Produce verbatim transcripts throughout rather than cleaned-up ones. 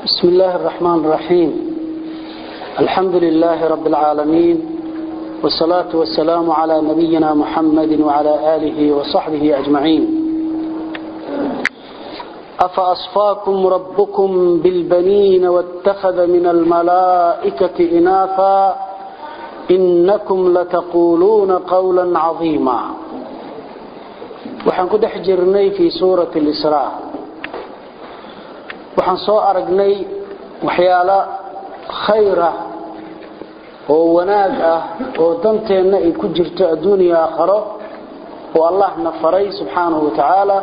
بسم الله الرحمن الرحيم. الحمد لله رب العالمين، والصلاة والسلام على نبينا محمد وعلى آله وصحبه أجمعين. أفأصفاكم ربكم بالبنين واتخذ من الملائكة إناثا إنكم لتقولون قولا عظيما. وحن كده حجرني في سورة الإسراء، waxaan soo aragnay waxyaalo khayr ah oo wanaag ah oo danteena ay ku jirto adduunyo aakhiro oo Allah na faray subhanahu wa ta'ala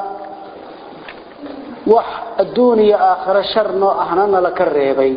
wax adduunyo aakhiro sharno ahna la ka reebay.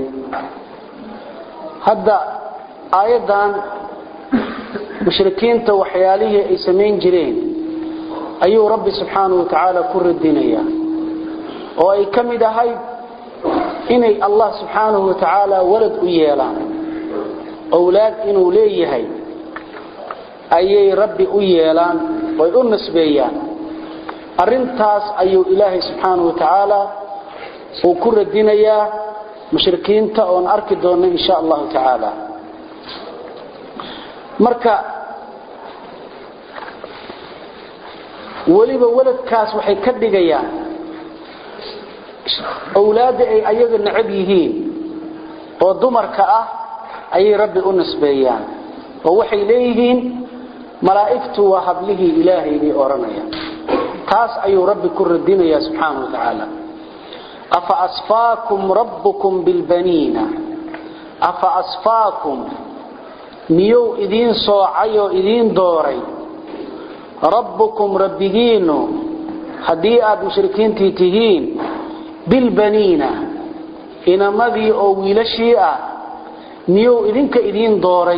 hadda aayadan mushrikiinta waxyaalihi ay sameyn jireen ayuu Rabbi subhanahu wa ta'ala ku radinaya oo ay kamid ahay inay Allah subhanahu wa ta'ala walad u yeelaan awlaad inuu leeyahay ayay Rabbi u yeelaan way u nisbeeyaan. arintaas ayuu Ilaahay subhanahu wa ta'ala uu ku radinayaa mushrikiinta oo arki doona insha Allah ta'ala. marka waliba waladkaas waxay ka dhigayaan awlaad ay ayaga nacab yihiin oo dumarka ah ay Rabbi u nisbeeyaan oo waxay leeyihiin malaa'iktu wa hablihi Ilaahay bi oranaya. taas ayuu Rabbi ku radinaya subhanahu wa ta'ala. afa asfaakum rabbukum bil banina afa asfaakum miyu idin soocayo idin dooray rabbukum rabbigiinu hadii aad mushrikiintii tihiin بالبنينا إنما ذي أويل شيئا نيو إذنك إذين دوري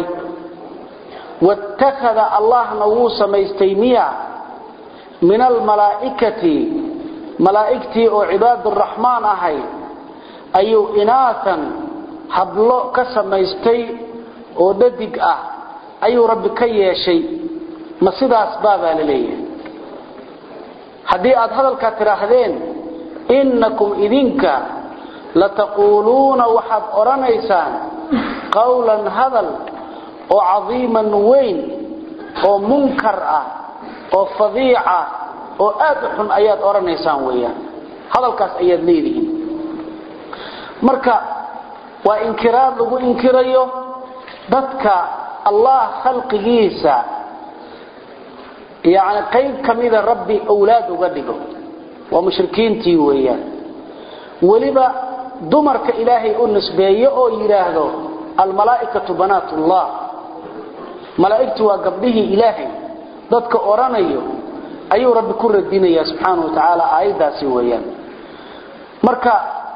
واتخذ الله نووس ميستيمية من الملائكة ملائكتي أو عباد الرحمن أهي أيو إناثا حبلو كسم ميستي أو ددق أه أيو ربك يا شيء مصيد أسبابها لليه حديئة هذا الكاتراهدين إنكم إذنك لتقولون وحد أرانيسان قولا هذا وعظيما وين ومنكر وفظيع وأدح آيات أرانيسان ويا هذا الكاس آيات ليدين مركا وإنكرار لغو إنكريو ذاتك الله خلق جيسا يعني قيب كميدا ربي أولاد وقدقوا ومشركين تيويان ولبا دمرك إلهي النسبية أو يراهدو الملائكة بنات الله ملائكة وقبله إلهي ذاتك أورانيو أيو رب كل الدين يا سبحانه وتعالى آيدا سيويان مركا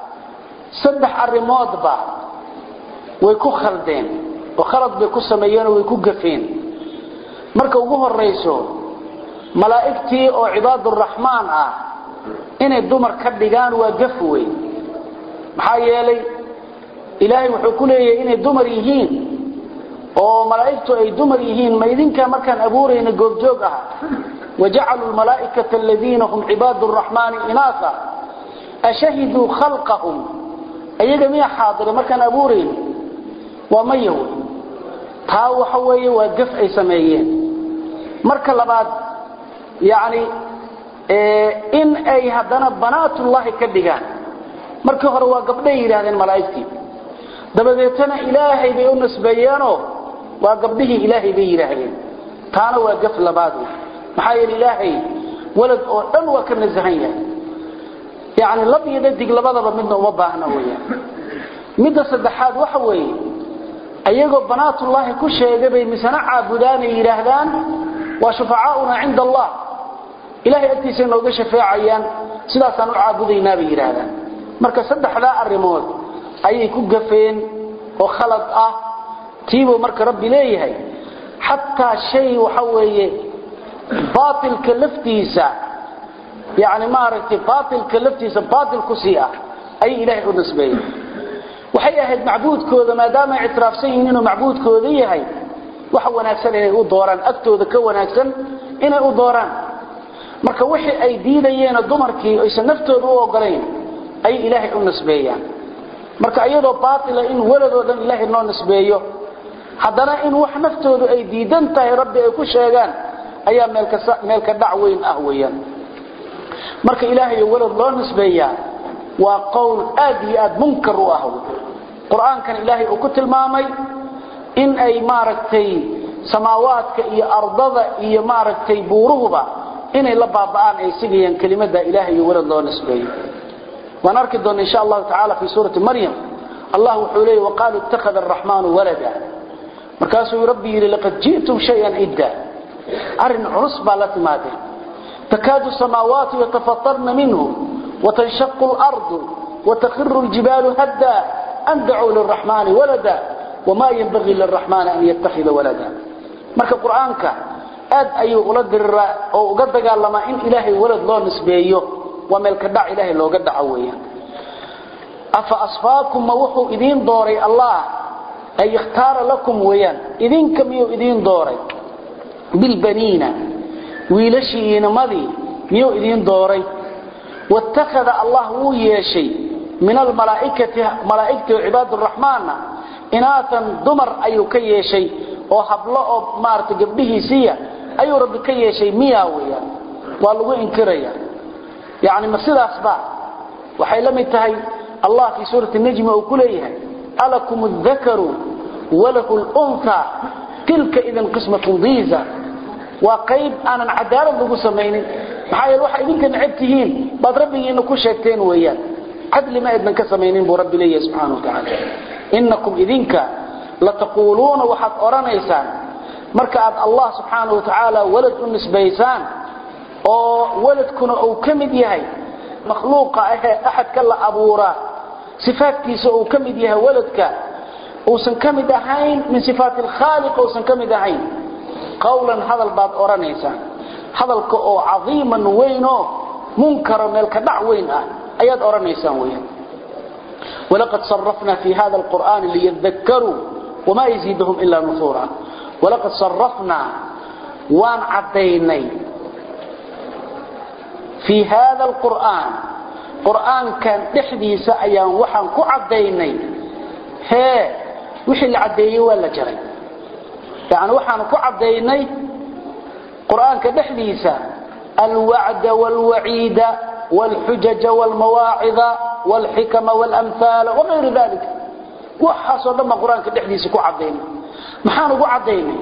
سدح الرماد با ويكو خلدين وخلط بيكو سميان ويكو قفين مركا وقوه الرئيسو ملائكتي أو عباد الرحمن آه inay dumar ka dhigaan waa gaf weey. maxaa yeelay Ilaahay wuxuu ku leeyahay inay dumar yihiin oo malaa'iktu ay dumar yihiin ma idinka markaan abuurayna goobjoog ah waja'alu al-malaa'ikata alladheena hum ibadur rahmani inatha ashhadu khalqahum ayaga miya xaadir markaan abuurayna waa mayow taa waxa weeye waa gaf ay sameeyeen. marka labaad yaani in ay hadana banaatullahi ka dhigaan markii hore waa gabdhay yiraahdeen malaa'iktii dabadeetana Ilaahay bay u nisbeeyeenoo waa gabdhihii Ilaahay bay yiraahdeen. taana waa gaf labaad maxaa yeelay Ilaahay walad oo dhan waa ka nasahan yahay yaani labiyada dig labadaba midna uma baahna weeyaan. midda saddexaad waxa weeye ayagoo banaatullahi ku sheegay bay misana caabudaan yiraahdaan waa shufaacauna inda Allah إلهي أتيسي نوغا شفاعيان سلاسان عابدينا بيرادا. مركا صدح لا الرموت أي كوغفين وخلط أه تيبو مركا ربي ليهي حتى شيء وحوي باطل كلفتيسا يعني ما رأيتي باطل كلفتيسا باطل كسيئة أي إلهي النسبية وحي أهد معبود كوذا ما دام اعتراف سيئن إنه معبود كوذي هاي وحوى ناكسن إنه دوران أكتو ذكوى ناكسن إنه دوران marka wixii ay diidayeen dumarkii ay naftoodu u ogoleen ay Ilaahay u nisbeeyaan marka iyadoo baatila in waladoodan ilaahay noo nisbeeyo haddana in wax naftoodu ay diidan tahay rabbi ay ku sheegaan ayaa meel ka meel ka dhac weyn ah weeyaan marka ilaahay walad loo nisbeeyaa waa qowl aad iyo aad munkar u ah quraankan ilaahay uu ku tilmaamay in ay maaragtay samaawaadka iyo ardada iyo maaragtay buuruhuba inay la baaba'aan ay sigayaan kelimada ilaahay walad loo nisbeeyo ونركض إن شاء الله تعالى في سورة مريم الله حوليه وقالوا اتخذ الرحمن ولدا مركاسوا ربي لقد جئتم شيئا إدا أرن عصبة لتماده تكاد السماوات يتفطرن منه وتنشق الأرض وتخر الجبال هدا أن دعوا للرحمن ولدا وما ينبغي للرحمن أن يتخذ ولدا مركب قرآنك أد أي ولد أو قد قال لما إن إلهي ولد الله نسبيه وملك دع إلهي لو قد عويا أفأصفاكم موحوا إذين دوري الله أي اختار لكم ويان إذين كميو إذين دوري بالبنين ويلشيين مذي ميو إذين دوري واتخذ الله وياشي من الملائكة ملائكة وعباد الرحمن إناثا دمر أيو كياشي وحبلأ مارت قبله سيا أيو رب كياشي مياويا والله إنكريا يعني مسيرة أسباب وحي لم يتهي الله في سورة النجم وكليها ألكم الذكر وله الأنثى تلك إذن قسمة ضيزة وقيب أنا عدالة ذو سميني محايا الواحد إذن كان عبتهين بعد ربي إنكو شاكتين وياه عدل ما إذن كسمينين برب لي سبحانه وتعالى إنكم إذنك لتقولون وحد أرانا إيسان مركعت الله سبحانه وتعالى ولد النسبة إيسان oo waladkuna uu kamid yahay makhluuqa ahad kala abuura sifaadkiisa uu kamid yahay waladka oo san kamid ahayn min sifaatil khaliq oo san kamid ahayn qawlan hadal baad oranaysa hadalka oo aziiman weyno munkar meel ka dhac weyn ah ayaad oranaysan weeyaan walaqad sarrafna fi hada alquran liyadhakkaru wama yaziduhum illa nufura walaqad sarrafna waan cadaynay في هذا القرآن قرآن كان دحديس أيام وحن كعديني هي وحي العدي ولا جري يعني وحن كعديني قرآن كدحديس الوعد والوعيد والحجج والمواعظ والحكم والأمثال وغير ذلك وحصل لما قرآن كدحديس كعديني محان كعديني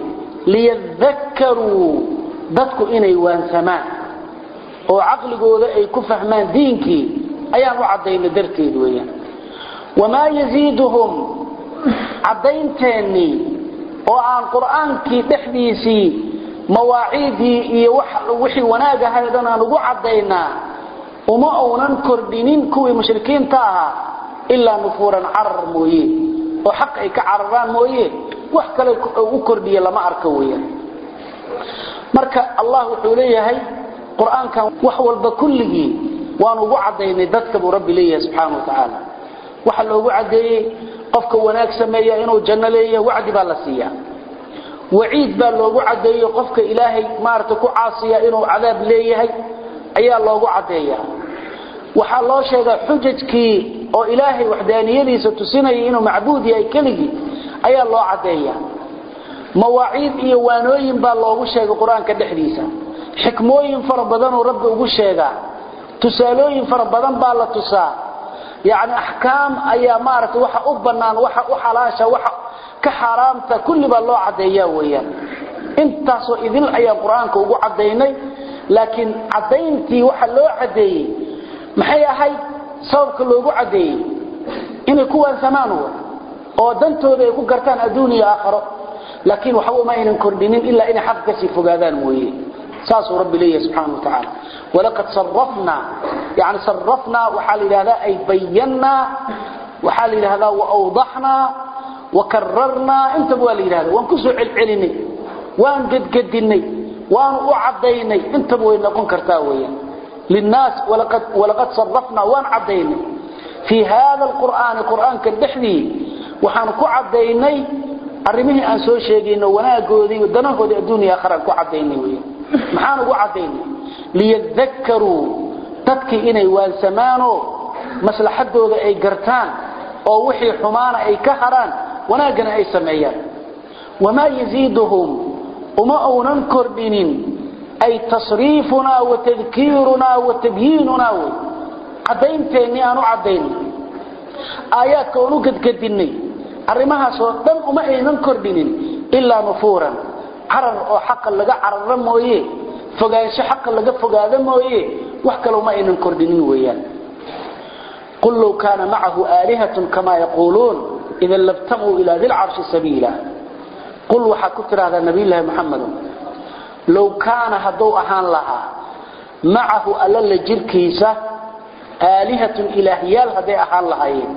ليذكروا ذاتكو إني وان سمان oo aqligooda ay ku fahmaan diinkii ayaan u cadeeyay darteed weeyaan wama yaziiduhum cadeynteeni oo aan quraankii dhaxdiisii mawaacidi iyo wax wixii wanaag ahaydaan aan ugu cadeynaa uma oonan kordhinin kuwii mushrikiinta ah illa nufuran arar mooyee oo xaq ay ka cararaan mooyee wax kale u kordhiya lama arko weeyaan marka Allah wuxuu leeyahay القرآن كان وحول بكله وأنا وعديني ذاتك برب ليه سبحانه وتعالى وحل وعدي قفك وناك سمية إنه جنة ليه وعد بالسيا وعيد بالله وعدي قفك إلهي مارتك عاصية إنه عذاب ليه أي الله وعدي وحل الله شيء حجتك أو إلهي وحدانية لي ستسيني إنه معبود يا كله أي الله عدي مواعيد إيوانوين بالله وشيء القرآن كدحديثا حكموين فربضان ورب ugu sheega tusaalooyin farabadan baa la tusaa yaani ahkaam ayaa maarta waxa u banaan waxa u xalaasha waxa ka xaraamta kulli ba loo cadeeyaa weeyaan intaas oo idil ayaa quraanka ugu cadeynay laakiin cadeyntii waxa loo cadeeyay maxay ahay sababka loogu cadeeyay inay kuwan samaan oo dantooda ay ku gartaan adduuniya aakhiro laakiin waxa uma aynan kordhinin illa in xaqka si fogaadaan mooyee ساس رب لي سبحانه وتعالى ولقد صرفنا يعني صرفنا وحال هذا أي بينا وحال هذا وأوضحنا وكررنا انت بوالي هذا وانكسوا العلمي وان قد قدني وان أعديني انت بوالي نكون كرتاويا للناس ولقد, ولقد صرفنا وان عديني في هذا القرآن القرآن كالدحلي وحانكو عديني أرميه أنسو شيئين وناقودي ودناقودي الدنيا آخر كو عديني ويا maxaan ugu cadeynay liyadhakkaru dadki inay waan samaano maslaxadooda ay gartaan oo wixii xumaana ay ka haraan wanaagana ay sameeyaan wama yaziiduhum uma awnan kordinin ay tasriifuna wa tadhkiruna wa tabyinuna cadaynteeni aanu cadayn aayaadka uu gadgadinay arimahaas oo dhan uma aynan kordinin illa nufuran carar oo xaq laga cararo mooyee fogaansho xaq laga fogaado mooyee wax kale uma aynan kordinin weeyaan qul law kana ma'ahu alihatun kama yaqulun idha labtamu ila dhil arshi sabila qul waxa ku tiraahda nabiyullah muhammad law kana hadu ahaan laha ma'ahu alla jirkiisa alihatun ilahiyal haday ahaan lahaayeen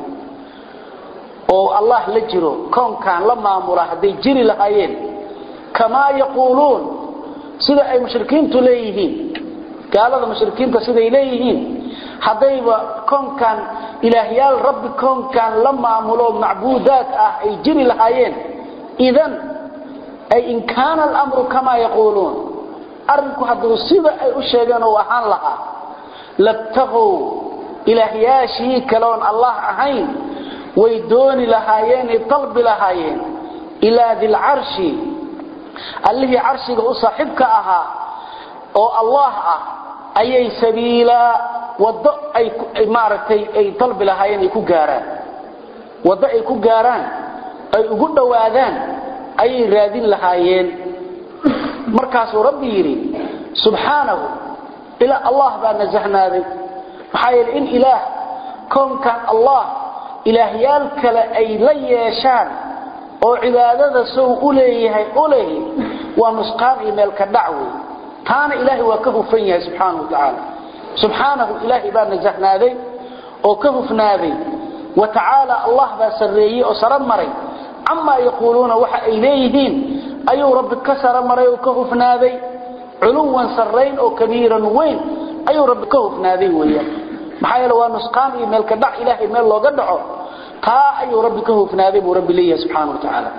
oo allah la jiro koonkan la maamula haday jiri lahaayeen kama yaqulun sida ay mushrikiintu leeyihiin gaalada mushrikiinta sida ay leeyihiin hadayba koonkan ilaahiyal rabbi koonkan la maamulo macbuudaat ah ay jiri lahaayeen idan ay in kana al-amru kama yaqulun arinku haduu sida ay u sheegan oo ahaan lahaa labtaghu ilaahiyashi kaloon allah ahayn way dooni lahaayeen talbi lahaayeen ila dhil arshi alladhi arshiga u saaxibka ahaa oo allah ah ayay sabiila wado ay maartay ay talbi lahaayeen ay ku gaaraan wado ay ku gaaraan ay ugu dhawaadaan ay raadin lahaayeen markaas rabbi yiri subhanahu ila allah baa nazahnaaday maxay in ilaah koonkan allah ilaahiyal kale ay la yeeshaan oo cibaadada soo u leeyahay u leeyahay waa nusqaan meel ka dhacay taana ilaahi waa ka hufan yahay subhanahu wa ta'ala subhanahu ilaahi baa nazahnaaday oo ka hufnaaday wa ta'ala allah baa sareeyay oo saran maray amma yaquluna waxa ay leeyihiin ayuu rabbi ka saran maray oo ka hufnaaday culuwan sarreyn oo kabiiran weyn ayuu rabbi ka hufnaaday weeyaan maxaa waa nusqaan meel ka dhac ilaahi meel looga dhaco taa ayuu rabbi ka hufnaaday buu rabbi leeyahay subhanahu wa ta'ala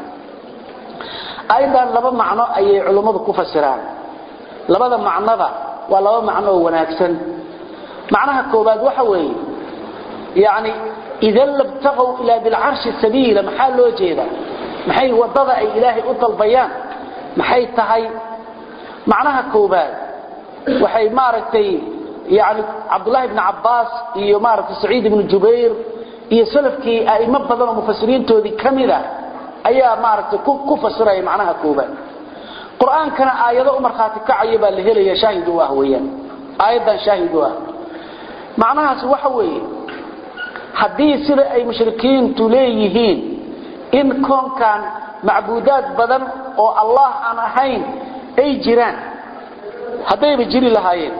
aydan laba macno ayay culimadu ku fasiraan labada macnada waa laba macno wanaagsan macnaha koobaad waxa weeye yaani idan labtaqaw ila bil arshi sabila maxaa loo jeeda maxay wadada ay ilaahi u talbayaan maxay tahay macnaha koobaad waxay maaragtay yaani Abdullah ibn Abbas iyo maaragtay Sa'id ibn Jubayr iyo salafkii ay ma badan oo mufassiriintoodii kamida ayaa maaragtay ku fasiray macnaha koobaad quraankana aayado u marxaati kacay baa la helaya shaahid u ah weeyaan aayadan shaahid u ah macnahaas waxa weeye hadii sida ay mushrikiintu leeyihiin in koonkan macbuudaad badan oo allah aan ahayn ay jiraan hadayba jiri lahaayeen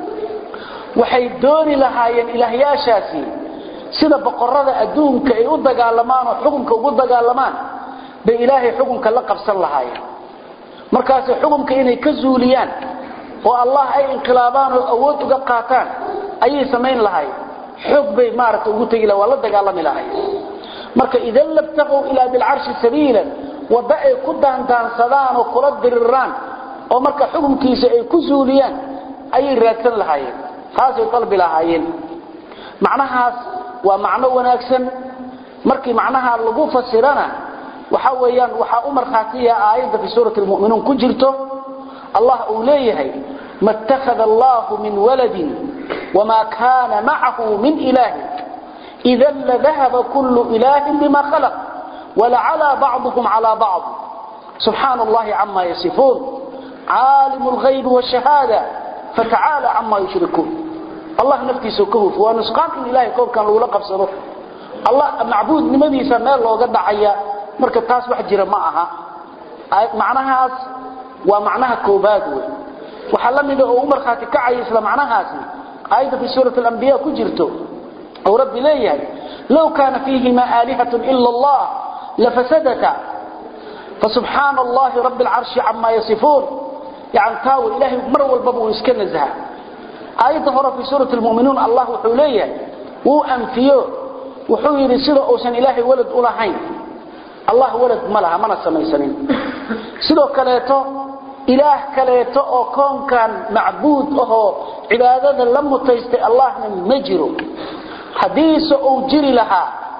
waxay dooni lahaayeen ilaahyaashaasi sida boqorada adduunka ay u dagaalamaan oo xukunka ugu dagaalamaan bay ilaahay xukunka la qabsan lahaayeen markaas xukunka inay ka zuuliyaan oo allah ay inqilaabaan oo awood uga qaataan ayay sameyn lahaayeen xog bay maarta ugu tagi la wala dagaalami lahaayeen marka idan labtaqu ila bil arshi sabila wada ay ku daandaansadaan oo kula diriraan oo marka xukunkiisa ay ku zuuliyaan ayay raadsan lahaayeen taasay qalbi lahaayeen macnahaas waa macno wanaagsan markii macnaha lagu fasirana waxa weeyaan waxa u marxaatiya aayada fi suuratul mu'minuun ku jirto allah uu leeyahay mattakhadha allah min waladin wama kana ma'ahu min ilaah idhan la dhahaba kullu ilahin bima khalaq wala ala ba'dhum ala ba'd subhanallahi amma yasifun alimul ghaib wash-shahada fata'ala amma yushrikun الله نفسه كهف ونسقان إلهي كون كان لولا قبصره الله معبود نمديسا ميل لوغا دحيا marka taas wax jira ma aha macnahaas waa macnaha koobaad waxa la mid oo umar khaati kacay isla macnahaasi ayda fi suurat al-anbiya ku jirto oo rabbi leeyahay law kana fihi ma alihatun illa allah la fasadata fa subhanallahi rabbil arshi amma yasifun yani taaw ilahi mar walba buu iska nazaha ayda hore fi suurat al-mu'minun allah wuxuu leeyahay uu anfiyo wuxuu yiri sida uusan ilaahi walad u lahayn الله ولد ملها ما سميسنين sidoo kaleeto ilaah kaleeto oo koon kan macbuud oo cibaadada la mutaystay allahna ma jiro hadiis oo jiri laha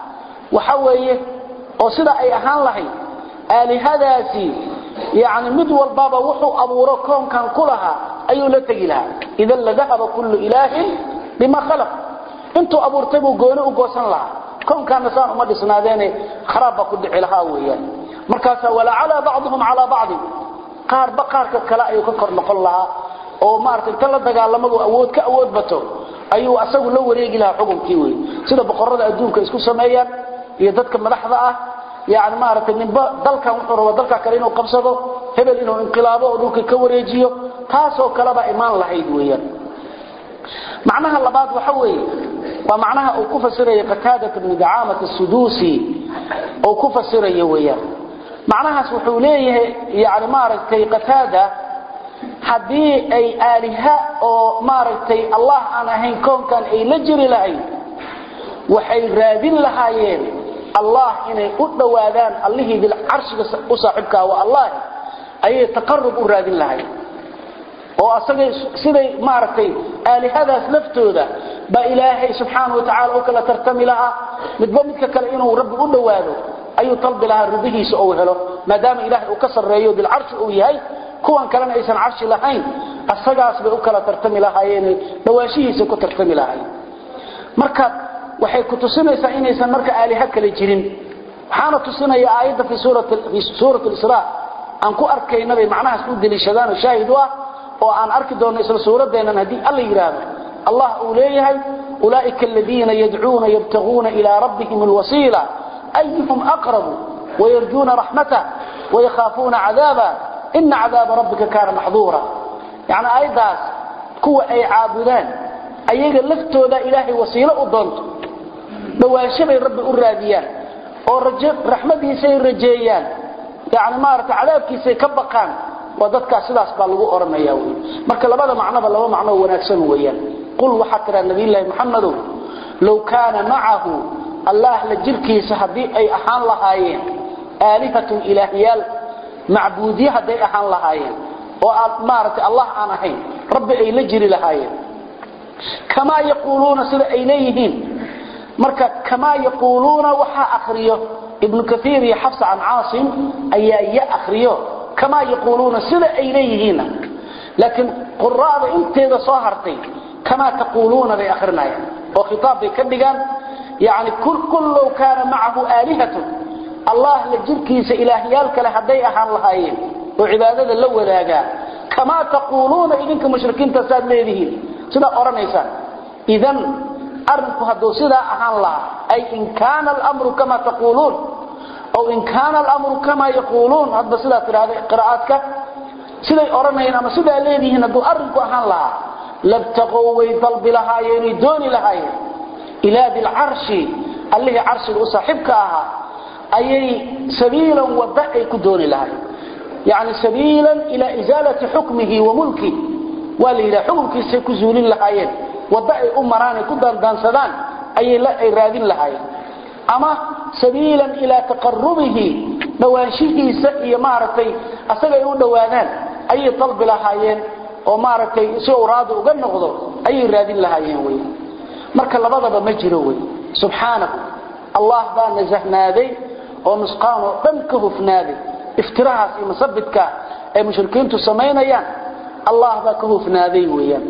waxa weeye oo sida ay ahaan lahayd aalihadaasi يعني mid walbaba wuxuu abuuro koonkan kulaha ayuu la tagi lahaa idan la dhahaba kullu ilaahin bima khalaq intu abuurtay buu gooni u goosan lahaa koonkan saan uma dhisnaadeene kharaaba ku dhici lahaa weeyaan markaas wala ala ba'dhum ala ba'd qaar baqarka kala ayuu ka kor noqon lahaa oo maartay tan la dagaalamadu awood ka awood bato ayuu asagu la wareegi lahaa xukunkii weey sida boqorada adduunka isku sameeyaan iyo dadka madaxda ah يعني ما أردت من ذلك وحره ذلك كرينه قبضه هبل إنه انقلابه ودوك كوريجيه تاسو كلبا إيمان لهيد ويا معناها اللباد وحوي ومعناها أوقف سرية قتادة بن دعامة السدوسي أوقف سرية ويا معناها سحوليه يعني ما أردت قتادة حدي أي آلهة أو ما أردت الله أنا هين كون كان أي لجري لهي وحي رادين لهايين الله إنه أدوادان الله بالعرش أصاحبك والله أي تقرب أراد الله وأصدق سيدي معرفتي آل هذا سلفته ذا بإلهي سبحانه وتعالى وكلا ترتمي لها متبمتك كالإنه رب أدواده أي طلب لها ربه سأوه له ما دام إلهي أكسر رأيه بالعرش أويهي كوان كلنا إيسان عرش لهين السقاس بأكلا ترتمي لها يعني نواشيه سكو ترتمي لها مركب waxay ku tusinaysaa inaysan marka aaliha kale jirin waxaana tusinaya aayada fi suurati fi suurati al-israa aan ku arkaynay macnaha soo dilishadaan shaahid ah oo aan arki doono isla suuradeena hadii alla yiraahdo Allah uu leeyahay ulaa'ika alladheena yad'uuna yabtaghuuna ila rabbihim alwasila ayyuhum aqrab wa yarjuuna rahmatahu wa yakhaafuna 'adaba inna 'adaba rabbika kana mahdura yani aayadaas kuwa ay caabudaan ayaga laftooda ilaahay wasiilo u doonto دواashibay rabbi u raadiyaan oo rajab rahmadiisa ay rajeeyaan yaani maarta cadaabkiisa ka baqaan waa dadka sidaas baa lagu oranayaa weey marka labada macnaba laba macno wanaagsan weeyaan qul waxa tira nabi ilaahi muhammad law kana ma'ahu allah la jirkiisa hadii ay ahaan lahaayeen aalihatu ilaahiyal macbuudiya hadii ahaan lahaayeen oo aad maarta allah aan ahayn rabbi ay la jiri lahaayeen kama yaquluna sida ay leeyihiin marka kama yaquluna waxa akhriyo ibn kathir ya hafs an aasim ayaa ya akhriyo kama yaquluna sida ay leeyihiin laakin quraada inteeda soo hartay kama taquluna bay akhrinaaya oo khitaab bay ka dhigan yaani kul kullu kana ma'ahu alihatu allah la jirkiisa ilaahiyal kale haday ahaan lahaayeen oo cibaadada la wadaaga kama taquluna idinka mushrikiinta saad leedihiin sida oranaysan idan أرنكو هدو سيدا أهان الله أي إن كان الأمر كما تقولون أو إن كان الأمر كما يقولون هذا سيدا في هذه قراءاتك سيدا أرنين أما سيدا ليديهن هدو أرنكو أهان الله لابتغوا ويطلب لها يريدون لها إلى ذي العرش اللي عرش الأصحبك أها أي سبيلا ودعيك دون لها يعني سبيلا إلى إزالة حكمه وملكه ولإلى حكمك سيكزول لها وضعي أمران كدان دانسدان أي لا إرادين لهاي أما سبيلا إلى تقربه نواشيه سئي مارتي أسأل يقول دوانان أي طلب لهايين ومارتي سوء رادو وقنقضو أي إرادين لهايين وي مركا لبضب مجروي سبحانه الله بان نزهنا ذي ونسقانه بنكه فنادي افتراها في مصبتك أي مشركين تسمين ايان الله باكه فنادي ويان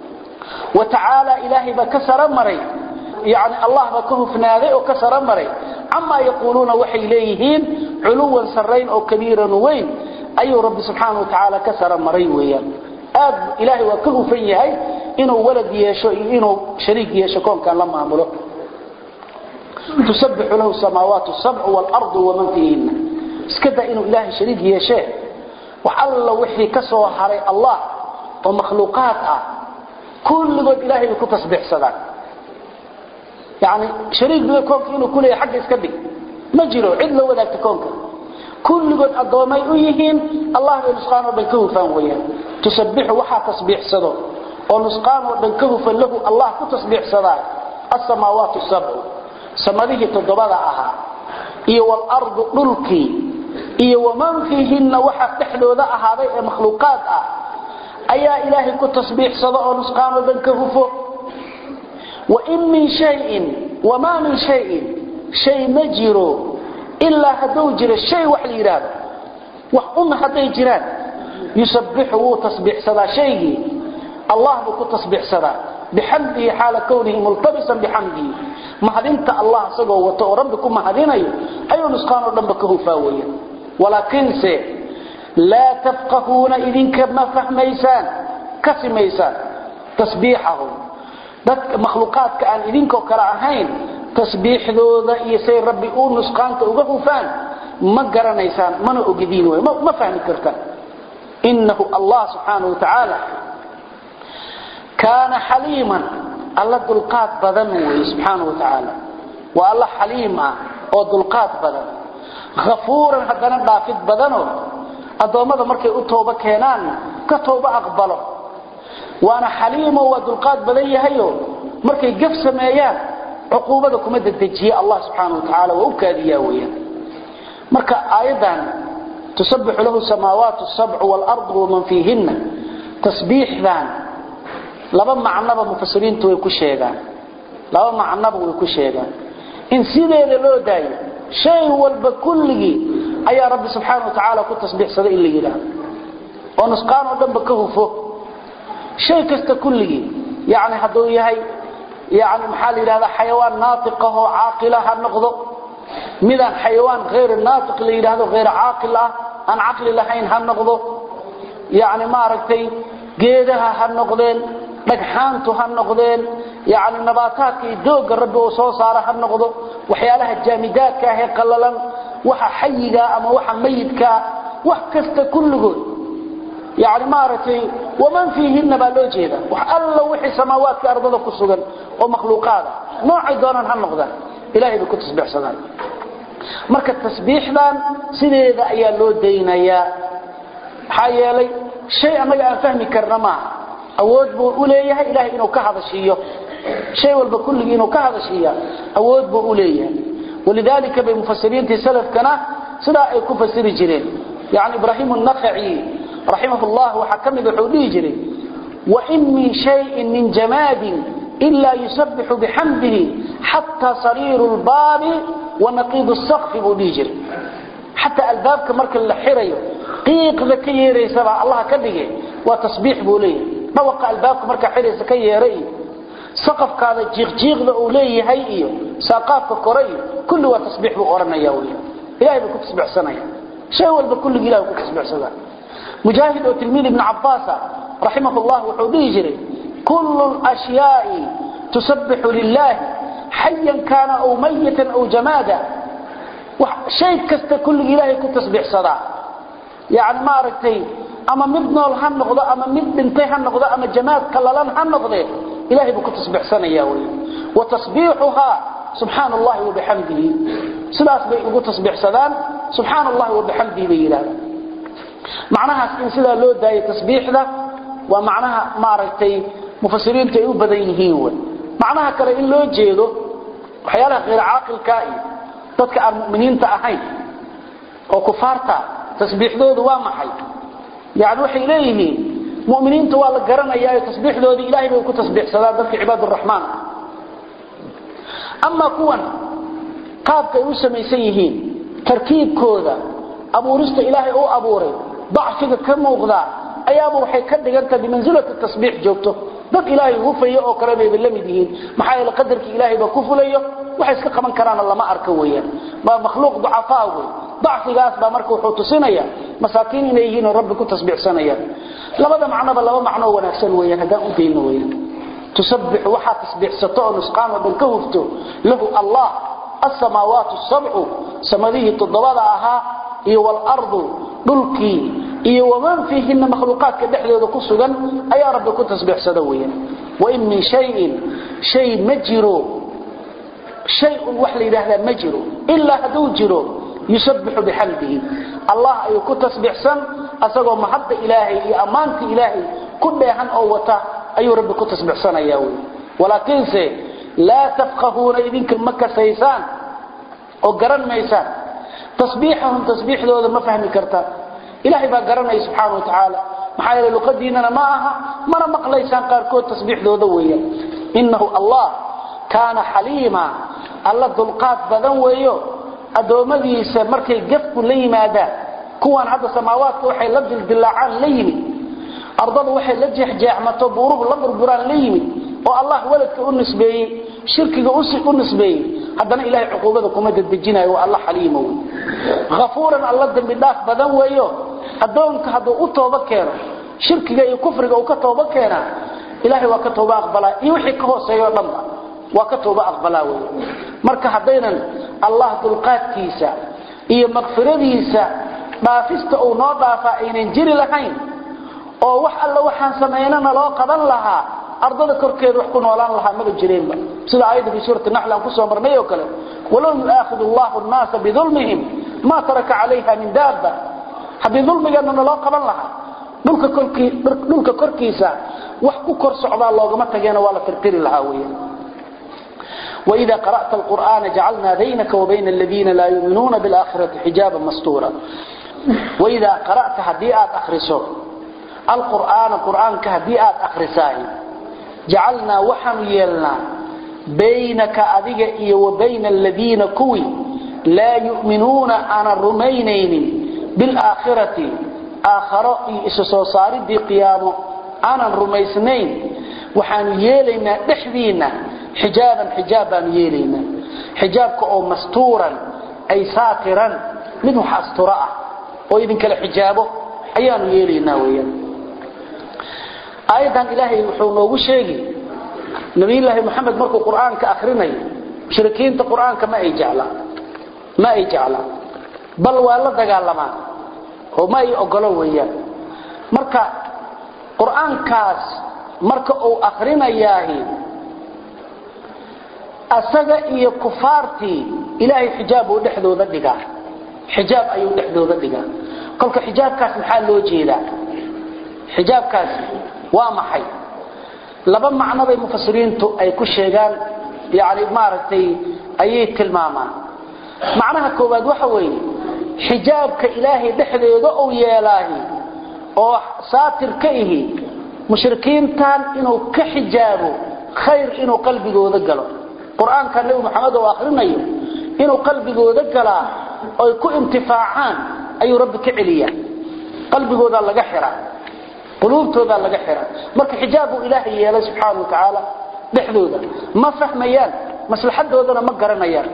وتعالى إلهي بكسر مري يعني الله بكه فنادي وكسر مري عما يقولون وحي إليهين علوا سرين أو كبيرا وين أي رب سبحانه وتعالى كسر مري ويان آد إلهي وكه فيه إنه ولد يشو إنه شريك يشكون كان لما عمله تسبح له السماوات السبع والأرض ومن فيهن اسكده إنه إلهي شريك يشاء وحل وحي كسر حري الله ومخلوقات كل قد إلهي بكو تصبيح صداق يعني شريك بيكونك إنه كله حق يسكبه ما جيرو عد لو ذاك تكونك كل قد أضوامي أيهين الله بنسقانه بالكهو فانويا تسبح وحا تصبيح صداق ونسقانه بالكهو فله الله كو تصبيح صداق السماوات السبع سمريه تضبط أها إيه والأرض نلكي إيه ومن فيهن وحا تحلو ذا هذه مخلوقات أه أيا إلهي كتصبيح صدق ونسقان بنكففه وإن من شيء وما من شيء شيء مجرو إلا هدو جرى الشيء وحليران وحقنا حتى جيران يسبحه تسبيح صدا شيء الله بكو تسبيح صدا بحمده حال كونه ملتبسا بحمده مهدينت الله سقوا وتو ربكم مهدينيو ايو نسقان ربكه فاويا ولكن سي لا تفقهون إذن كما فهميسان كسميسان تسبيحهم دك مخلوقات كأن إذن كوكراهين تسبيح ذوذا يسير ربي أول نسقان تأوقفوا فان ما قرنيسان ما نؤقدين ما فهم كرتان إنه الله سبحانه وتعالى كان حليما الله دلقات بدنه سبحانه وتعالى والله حليما او دلقات بدن غفورا حدنا دافد بدنه adoomada markay u tooba keenaan ka tooba aqbalo waana xaliim oo dulqaad badan yahayo markay gaf sameeyaan uquubada kuma dadjiye Allah subhanahu wa ta'ala oo kaadiya weeyaan marka aayadan tusabbihu lahu samawati as-sab'u wal ardu wa man fihinna tasbiihdan laba macnaba mufassiriintu way ku sheegaan laba macnaba way ku sheegaan in sideeda loo daayo shay walba kulligi ayaa rabbi subhanahu wa ta'ala ku tasbiixsada in la yiraahdo oo nusqaan oo dhanba ka hufo shay kasta kulligi yaani haduu yahay yaani maxaa la yiraahdaa xayawaan naatiq oo aaqil ah noqdo midan xayawaan غير naatiq la yiraahdo غير aaqil ah aan aqli lahayn ha noqdo yaani ma aragtay geedaha ha noqdeen dhagxaantu ha noqdeen yaani nabaataadkii dooga rabbi oo soo saara ha noqdo waxyaalaha jaamidaadka ah ee qallalan waxa xayiga ama waxa mayidka wax kasta kulligood yaani maaratay waman fiihinna baa loo jeeda wax alla wixii samaawaadka ardada ku sugan oo makhluuqaad noocay doonaan ha noqdaan ilaahay ku tasbiixsadaan marka tasbiixdan sideeda ayaa loo deynayaa xayeelay shay anaga aan fahmi karna ma awood buu u leeyahay ilaahay inuu ka hadashiyo shay walba kulligii inuu ka hadashiyo awood buu u leeyahay ولذلك بمفسرين السلف كان سدا اي كفسر جيرين يعني ابراهيم النخعي رحمه الله وحكم بحدي جيرين وان من شيء من جماد الا يسبح بحمده حتى صرير الباب ونقيض السقف بوديجر حتى الباب كمرك الحريو قيق ذكيري سبع الله كدغه وتسبيح بوليه توقع الباب كمرك حريس كيري سقف كذا جيق جيق لوليه هي سقف كوري كل وتسبيح وقرنيا ويا إلهي بكو تسبح سنة شيء والبكل إلهي بكو تسبح سنة مجاهد وتلميذ ابن عباس رحمه الله وحودي جري كل الأشياء تسبح لله حيا كان أو ميتا أو جمادا شيء كست كل إلهي بكو تسبح سنة يعني ما ركتي أما مبنى الهنغضة أما مبنتي هنغضة أما جماد كلالان هنغضة إلهي بكو تسبح سنة يا ويا وتصبيحها سبحان الله وبحمده سلاس بي ugu tasbiix sadaan subhana allah wa bihamdihi bayilaa macnaha in sida loo daayo tasbiixda waa macnaha maaragtay mufassiriinta ay u badan yihiin way macnaha kale in loo jeedo waxyaalaha غير caaqilka ah dadka aan muuminiinta ahayn oo kufaarta tasbiixdoodu waa maxay yaani waxay leeyihiin muuminiintu waa la garanayaa tasbiixdoodu ilaahay bay ku tasbiixsadaan dadka cibaadu rahmaan أما كون قابك يسميسان يهين تركيبكودا أبورست إلهي أو أبوري ضعفك كموغدا أيابو waxay ka dhiganta bimanzilati tasbiix joogto dad ilaahay uu fayo oo kale bay lamideen maxay la qadarka ilaahay ba ku fulayo waxay iska qaban karaan lama arko weeyaan ma makhluuq ducafaa way ضعفigaas ba markuu wuxuu tusinaya masaakiin inay yihiin rabbi ku tasbiixsanayaan labada macnaba laba macno wanaagsan weeyaan hadan u deeyno weeyaan تسبح وحا تسبح ستو نسقان وبنكهفتو له الله السماوات السبع سمديه تضبادا اها اي والارض دلكي اي ومن فيهن مخلوقات كدخلوده كسغن ايا رب كتسبح سدويا وان من شيء شيء مجرو شيء وحلي هذا مجرو الا هدو جرو يسبح بحمده الله اي كتسبح سن اسغو محد الهي اي امانت الهي كدهن او وتا أيو ربي كنت تسبح سنة ياوي ولكن سي لا تفقهون إذنك المكة سيسان أو قرن ميسان تسبيحهم تسبيح ذو ما فهم كرتا إلهي با قرن سبحانه وتعالى محايا لقديننا معها منا مقليسان قاركو تسبيح ذو ذويا إنه الله كان حليما alla dulqaad badan weeyo adoomadiisa markay gafku la yimaadaan kuwan hadda samaawaadka waxay la dildilaacaan la yimid ardadu waxay la jeexjeexmato buuruhu la burburaan la yimid oo Allah waladka u nisbeeyay shirkiga u nisbeeyay haddana ilaahay cuquubada kuma dadejinayo waa Allah xaliim oo ghafuuran alla dambi dhaaf badan weeyo adoonka haduu u tooba keeno shirkiga iyo kufriga uu ka tooba keena ilaahay waa ka tooba aqbalaa iyo wixii ka hooseeyo dhanba waa ka tooba aqbalaa weeyo marka hadaynan Allah dulqaadkiisa iyo magfiradiisa dhaafista uu noo dhaafa aynan jiri lahayn oo wax alla waxaan sameeynana loo qaban lahaa ardada korkeed wax ku noolaan lahaa ma jireenba sida aayada bi suurta nahl aan ku soo marnay oo kale walaw yu'akhidhu Allahu an-naasa bi dhulmihim ma taraka 'alayha min dabba habi dhulmigana loo qaban lahaa dhulka korkii dhulka korkiisa wax ku kor socda loogama tageena waa la tirtiri lahaa weeyaan وإذا قرأت القرآن جعلنا بينك وبين الذين لا يؤمنون بالآخرة حجابا مستورا وإذا قرأت هديئات أخرسه القرآن القرآن كهديئات أخرساه جعلنا وحن يلنا بينك أذيك وبين الذين كوي لا يؤمنون أنا الرمينين بالآخرة آخر إسسوصار دي قيامه أنا الرميسنين وحن يلنا نحذينا حجابا حجابا يلينا حجابك أو مستورا أي ساترا منه حاستراء وإذن كلا حجابه أيان يلينا ويا أيضا إلهي وحونه وشيء نبي الله محمد مركو قرآن كأخريني مشركين القرآن كما يجعله ما يجعله بل والله دقال لما وما يقولوا ويا مركا قرآن كاس مركا أو أخرين إياهي asaga iyo kufaarti ilaahay xijaab uu dhaxdooda dhigaa xijaab ayuu dhaxdooda dhigaa kolka xijaabkaas maxaa loo jeedaa xijaabkaas waa maxay laba macno bay mufassiriintu ay ku sheegaan yaani maartay ayay tilmaamaan macnaha koowaad waxa weeye xijaabka ilaahay dhaxdooda uu yeelaahi oo saatir ka ihi mushrikiintan inuu ka xijaabo khayr inuu qalbigooda galo قرآن كان له محمد وآخرين إنه قلبه ذكلا أو يكون انتفاعان أي ربك عليا قلبه ذا لقحرة قلوبته ذا لقحرة مرك حجابه إلهي يا الله سبحانه وتعالى بحدوده ما فهميان مصلحة ذا ما قرنيان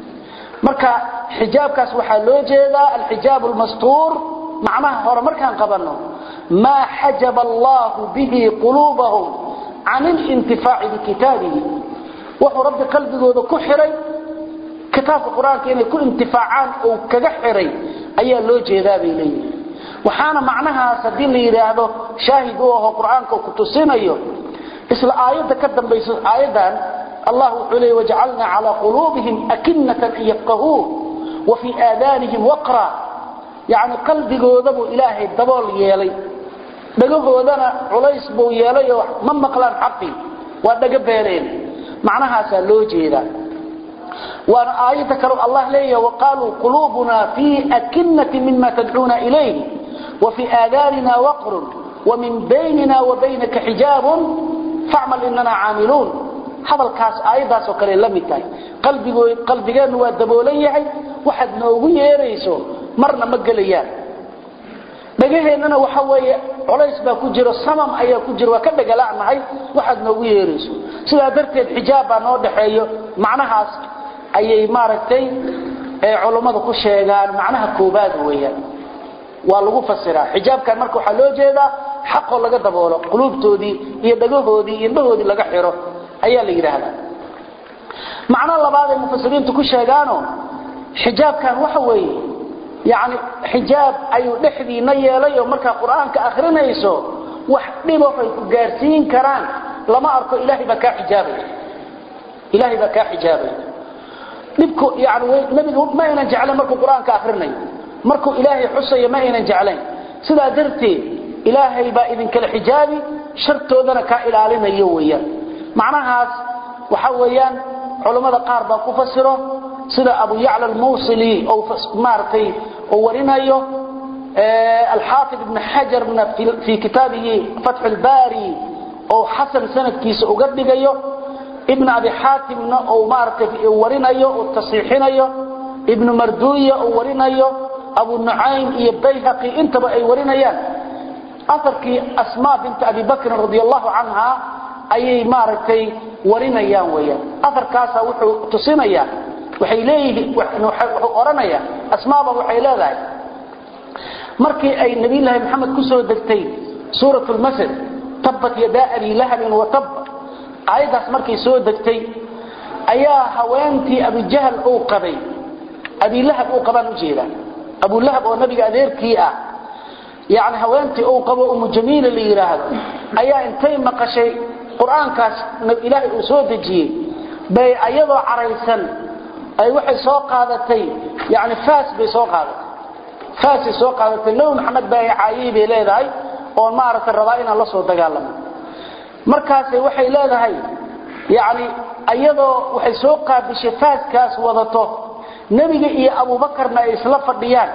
مرك حجاب كاس وحلوجه الحجاب المستور معناه هو مركان قبلنا ما حجب الله به قلوبهم عن الانتفاع بكتابه وحو رب قلبه ku xiray kitaabka quraanka inay ku intifaacaan oo kaga xiray ayaa loo jeedaa bay leeyahay waxaana macnaha hadii la yiraahdo shaahid oo quraanka ku tusinayo isla aayada ka dambayso aayadan Allah wuxuu waja'alna ala qulubihim akinnatan yafqahu wa fi aadanihim waqra yaani qalbigooda buu ilaahay dabool yeelay dhagahoodana culays buu yeelay ma maqlaan xaqi waa dhaga beereen معناها لو جيدا وانا آية كرو الله ليه وقالوا قلوبنا في أكنة مما تدعون إليه وفي آذاننا وقر ومن بيننا وبينك حجاب فاعمل إننا عاملون هذا الكاس آية سوكري لمتاي قلبي قلبي جانوا الدبوليه واحد نووي يريسو مرنا مقليان dhagaheennana waxa weeye culays baa ku jiro samam ayaa ku jiro waa ka dhagalaacnahay waxaad noogu yeerayso sidaa darteed xijaab baa noo dhaxeeyo macnahaas ayay maaragtay ee culimadu ku sheegaan macnaha koobaad weeyaan waa lagu fasiraa xijaabkan marka waxa loo jeedaa xaq oo laga daboolo qulubtoodii iyo dhagahoodii iyo indhahoodii laga xiro ayaa la yiraahdaa macna labaad ee mufassiriintu ku sheegaano xijaabkan waxa weeye يعني حجاب أيو دحدي نيالي ومركا قرآن كأخرينيسو وحديبه في قارسين كران لما أركو إلهي بكا حجابي إلهي بكا حجابي نبكو يعني نبي ما ينجعل مركو قرآن كأخريني مركو إلهي حصي ما ينجعلين سيدا درتي إلهي با إذن كالحجابي شرطو ذنا كإلالينا يويا معناها وحويان علماء قاربا كفسره سيدا أبو يعلى الموصلي أو مارتي وورينايو آه الحافظ ابن حجر في كتابه فتح الباري أو حسن سنة كيس أقدقيو ابن أبي حاتم أو مارك ورينايو وتصحيحينايو ابن مردوية أو ورينايو أبو النعيم البيهقي انت بأي ورينايان أثرك أسماء بنت أبي بكر رضي الله عنها أي ماركي ورينايان ويا أثر كاسا وحو تصينيان waxay leeyihiin wuxuu oranaya asmaaba waxay leedahay markii ay nabi ilaahay maxamed ku soo degtay suuratul masad tabbat yadaa abi lahab wa tab ayadaas markii soo degtay ayaa haweentii abi jahl oo qabay abi lahab oo qaban u jeeda abu lahab oo nabiga adeerkii ah yaani haweentii oo qabo um jamiila li yiraahdo ayaa intay maqashay quraankaas ilaahay uu soo dejiyay bay ayadoo caraysan ay waxay soo qaadatay yaani faas bay soo qaadatay faas soo qaadatay nabi maxamed bay caayib leedahay oo maarata rabaa in la soo dagaalamo markaas waxay leedahay yaani ayadoo waxay soo qaadishay faaskaas wadato nabiga iyo Abu Bakarna ay isla fadhiyaan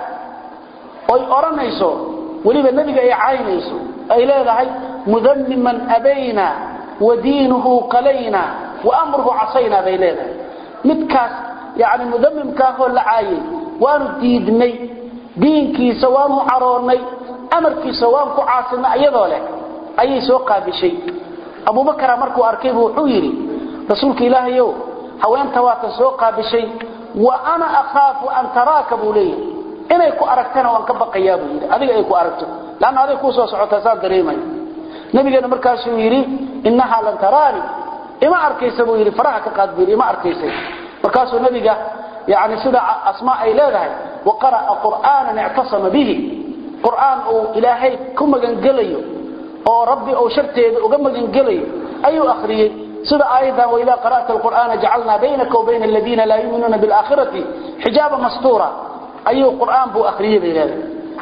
oo ay oranayso waliba nabiga ay caayinayso ay leedahay mudammiman abayna wa diinuhu qalayna wa amruhu asayna bay leedahay midkaas يعني مدمم كاهو لعاي وانو ديدني دينكي سوانو عروني أمركي سوانكو عاصنا أيضا لك أي سوقا بشيء أبو بكر مركو أركيبه حويري رسولك إلهي يو هوان تواتا سوقا بشيء وأنا أخاف أن تراكبوا لي إنا يكو أركتنا وانكبق قيابه هذا يكو أركتنا لأن هذا يكو سوى تسان دريمي نبينا مركز يري إنها لن تراني إما أركيسبه يري فراحك قادبير إما أركيسبه markaasuu nabiga yaani sida asmaa ay leedahay waqara qur'aanan i'tasama bihi qur'aan oo ilaahay ku magan galayo oo rabbi oo sharteeda uga magan galayo ayuu akhriyay sida aayada wa ila qara'ta alqur'aana ja'alna baynaka wa bayna alladina la yu'minuna bil aakhirati hijaba mastura ayuu qur'aan buu akhriyay leedahay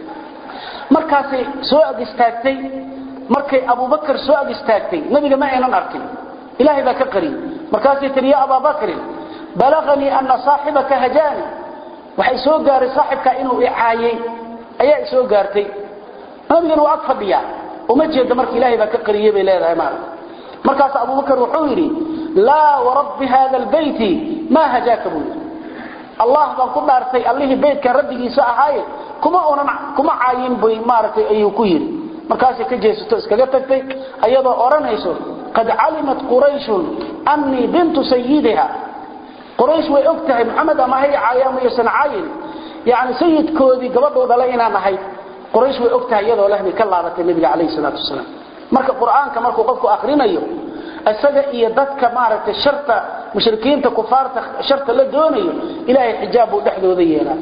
markaas soo agistaagtay markay Abu Bakar soo agistaagtay nabiga ma aynan arkin ilaahay baa ka qari markaas tiriya Abu Bakar بلغني أن صاحبك هجاني وحي سو غاري صاحبك إنه إعايي أي سو غارتي ما بيقولوا أطفى بيا وما جيد مرك إلهي بك قريب إلى هذا مال مركز أبو بكر وحوري لا ورب هذا البيت ما هجاك بي الله قال أرتي الله بيت كردي يساء هاي كما أنا كما عاين بي مارتي أيو كوير مركز كجيس تسكتتي أيضا أورانيسو قد علمت قريش أني بنت سيدها قريش way ogtahay maxamed ama hay caayam iyo sanaayin yaani sayidkoodi gabadho dhalayna nahay quraysh way ogtahay iyadoo lahmi ka laabatay nabiga kaleey salaatu wasalaam marka quraanka markuu qofku akhrinayo asaga iyo dadka maaragtay sharta mushrikiinta kufaarta sharta la doonayo ilaahay xijaab uu dhaxdooda yeelaa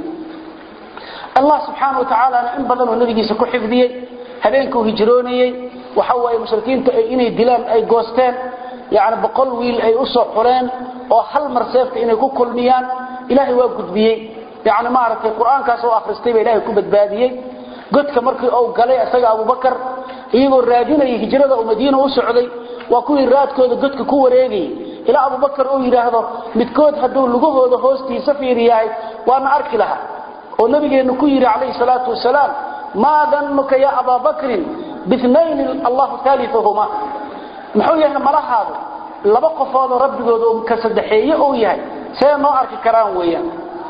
Allah subhanahu wa ta'ala in badan oo nabigiisa ku xifdiyay habeenkii hijroonayay waxa way mushrikiinta inay dilaan ay goosteen yaani boqol wiil ay u soo xureen oo hal mar seefta inay ku kulmiyaan ilaahay waa gudbiyay yaani ma aragtay quraankaas oo akhristay ilaahay ku badbaadiyay godka markii uu galay asaga Abu Bakar iyagoo raadinay hijrada oo Madiina u socday waa kuwii raadkooda godka ku wareegay ila Abu Bakar oo yiraahdo midkood haduu lugahooda hoostiisa fiiriyahay waana arki lahaa oo nabigeenu ku yiri kaleey salaatu wasalaam ma dannuka ya Abu Bakr bithnayn Allah thalithuhuma muxuu yahay malahaado laba qofood oo rabbigooda uu ka sadeexeeyay oo yahay see noo arki karaan weeyaan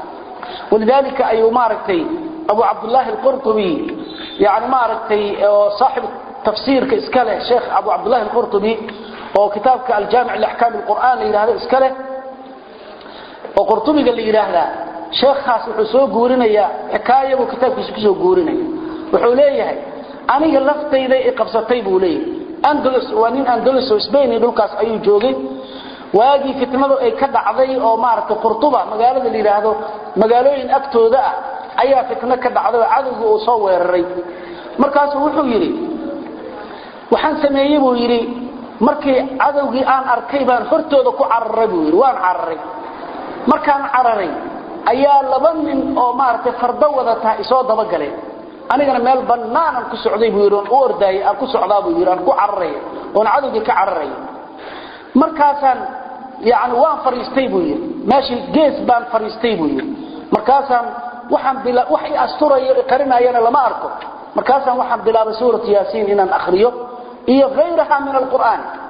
ولذلك ايو مارتي ابو عبد الله القرطبي يعني مارتي صاحب تفسير كاسكله شيخ ابو عبد الله القرطبي او كتابك الجامع لاحكام القران الى هذا اسكله وقرطبي قال لي هذا شيخ خاص وحسو غورينيا حكايه وكتابكيس كسو غورينيا وحو ليهي انيga laftayda ay qabsatay buu leeyahay Andalus wanin Andalus oo Spain dhulkaas ayuu joogay waagi fitnadu ay ka dhacday oo maarta Qurtuba magaalada la yiraahdo magaalooyin agtooda ah ayaa fitna ka dhacday cadowga oo soo weeraray markaas wuxuu yiri waxaan sameeyay buu yiri markii cadowgii aan arkay baan hortooda ku cararay buu yiri waan cararay markaan cararay ayaa laba nin oo maarta fardo wadata isoo daba galeen anigana meel banaan ku socday buu yiri oo orday aan ku socdaa buu yiri aan ku cararay oo cadowgii ka cararay markaasan yaani waan fariistay buu yiri maashi gees baan fariistay buu yiri markaasan waxaan bila waxay asturayo qarinayana lama arko markaasan waxaan bilaabay suurat yaasiin inaan akhriyo iyo غيرها من القرآن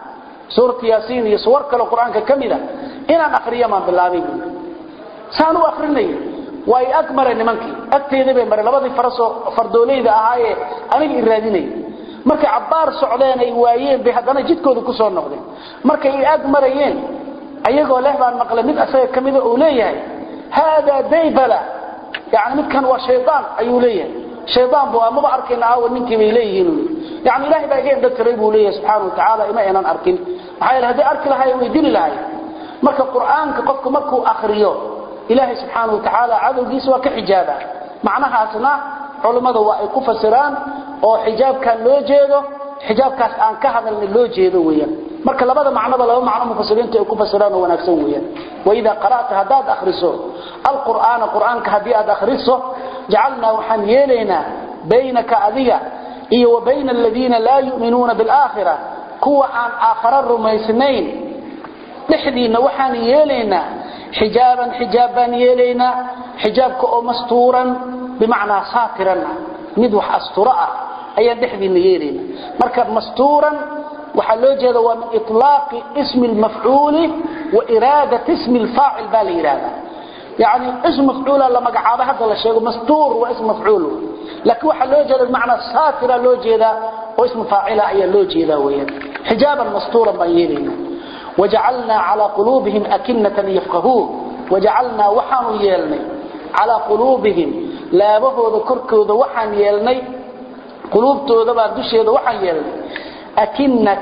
سورة ياسين يسور كلا القرآن كاملة إن أنا أخريا ما بالله سانو أخرني واي أكبر نمانكي أكتيد بين مر لبضي فرسو فردولي ذا هاي أنا إراديني مركي عبار سعودين وايين بهذا جدكو ذو كسر نقدين مركي أكبرين أيقول له بعد مقلة مد أسير كمية أولية هذا ديبلة يعني مد كان هو شيطان أيولية شيطان بوا ما بعركين عاود منك بيليه يعني الله باجين ده تريبه ليه سبحانه وتعالى إما أنا أركن هاي هذا أركن هاي ويدين لهاي مركي القرآن كقفك مركو آخريو إلهي سبحانه وتعالى عدو جيسوا كحجابه معناها أصنع علماء ضوائي كفسران أو حجاب كان لو جيده حجاب كاس آن كهذا من لو جيده ويا مركا لبدا معنى لو معنى مفسرين تأي كفسران ونكسون ويا وإذا قرأت هداد أخرسه القرآن قرآن كهدياد أخرسه جعلنا وحن يلينا بينك أذية إيه وبين الذين لا يؤمنون بالآخرة كوا عن آخر الرميسنين نحدينا وحن يلينا حجابا حجابا يلينا حجابك أو مستورا بمعنى ساترا مدوح أسطراء أي دحدين يلينا مركب مستورا وحلو جدا ومن إطلاق اسم المفعول وإرادة اسم الفاعل بالإرادة يعني اسم مفعول لما قعابه هذا الشيء مستور واسم مفعول لكن وحلو جدا بمعنى ساترا لو جدا واسم فاعل أي لو جدا وين حجابا مستورا ما يلينا وجعلنا على قلوبهم أكنة يفقهوه وجعلنا وحن يلني على قلوبهم لا بهو ذكركوذ وحن يلني قلوبتو ذبا دشيذ وحن يلني أكنة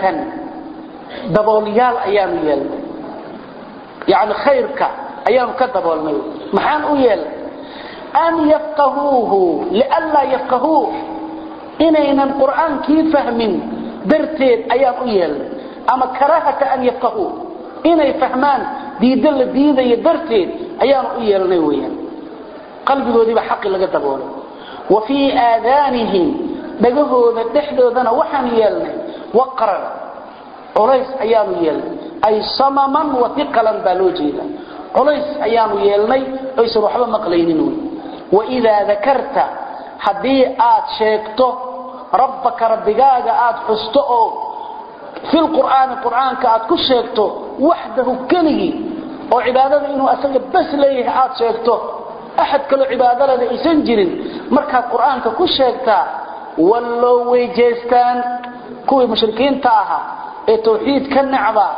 دبوليال أيام يلني يعني خيرك أيام كدبولني محان يل أن يفقهوه لألا يفقهوه إننا القرآن كيف فهمين درتين أيام يلني أما كراهة أن يفقهوا إن يفهمان ديدل ديدا يدرتين أيام إيالنا ويا قلبي ذي بحق لقد بوله وفي آذانهم دقهوا ذا تحدث ذنا وحن يلنا وقرا عليس أيام يلنا أي صمما وثقلا بالوجيلا عليس أيام يلنا أي سرحبا مقلينين وإذا ذكرت حدي آت شيكته ربك ربقاق آت حسته في القرآن القرآن كأت كل شيكته وحده كله وعبادة إنه أسجد بس ليه آت شيكته أحد كل عبادة لذي يسنجر مركا القرآن كل شيكته ولو ويجيستان كوي مشركين تاها التوحيد كالنعبة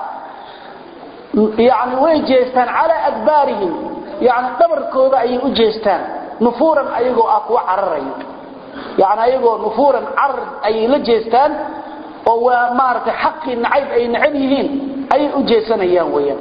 يعني ويجيستان على أدبارهم يعني دبر كوبا أي وجيستان نفورا أيقو أقوى عرري يعني أيقو نفورا عرر أي لجيستان ومارت حق النعيب أي نعبيهين أي أجيسان أيام ويام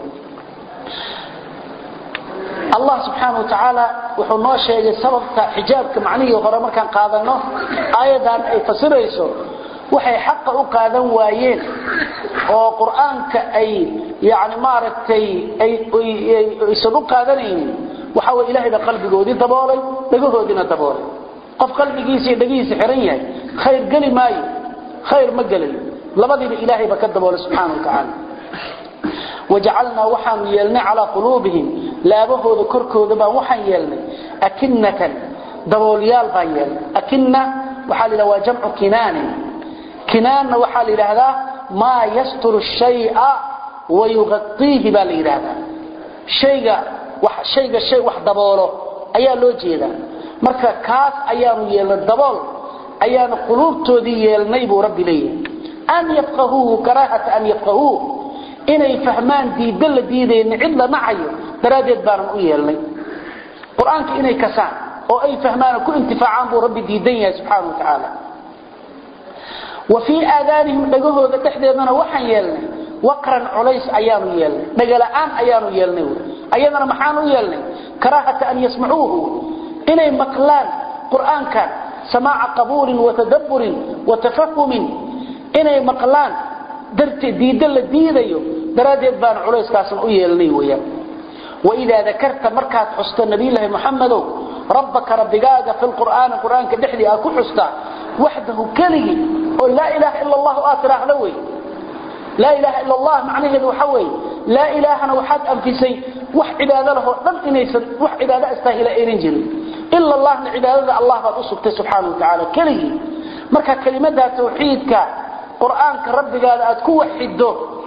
الله سبحانه وتعالى وحنوه شيء سبب حجابك معنيه وغرامر كان قادنه آيادان أي فسريسو وحي حقه قادن وايين وقرآنك أي يعني مارت أي يسنو قادنين وحاول إلهي ذا قلبي قودي تبالي لقوه دينا تبالي قف قلبي قيسي دقيسي حريني خير قلي ماي خير مقلل لبدي بإلهي بكذب الله سبحانه وتعالى وجعلنا وحن يلنا على قلوبهم لا بهو ذكركو ذبا وحن يلنا أكنة دبوليال بايل أكنة وحال لو جمع كنان كنان وحال لهذا ما يستر الشيء ويغطيه بالإرادة شيء وح شيء شيء وح دبوله أيا لو جيدا مركا كاس أيام يلنا الدبول أيام قلوبتو ذي يلنيب ربي ليه أن يفقهوه كراهة أن يفقهوه إن يفهمان دي دل دي دي نعلا معي درادت بارن أيالني قرآنك إني كسان أو أي فهمان كل انتفاعان بو ربي دي دنيا سبحانه وتعالى وفي آذانهم لقوه ذا تحديدنا وحن يلني وقرا عليس أيام يلني نقلعان أيام يلني أيضا محان يلني كراهة أن يسمعوه إني مقلان قرآن كان سماع قبول وتدبر وتفهم إني مقلان درت ديدل ديديو دراديد بان عليس كاسن او يلني ويا واذا ذكرت مركات حسن النبي الله محمد ربك ربك في القران القران كدخلي اكو حستا وحده كلي لا اله الا الله اثره لوي لا اله الا الله معناه ذو حوي لا اله انا وحد انفسي وح عباده له دن انيسن وح عباده استاهل ايرين جيرين الا الله عباده الله سبحانه سبحانه وتعالى كلي marka kelimada tawxiidka quraanka rabbigaada aad ku waxido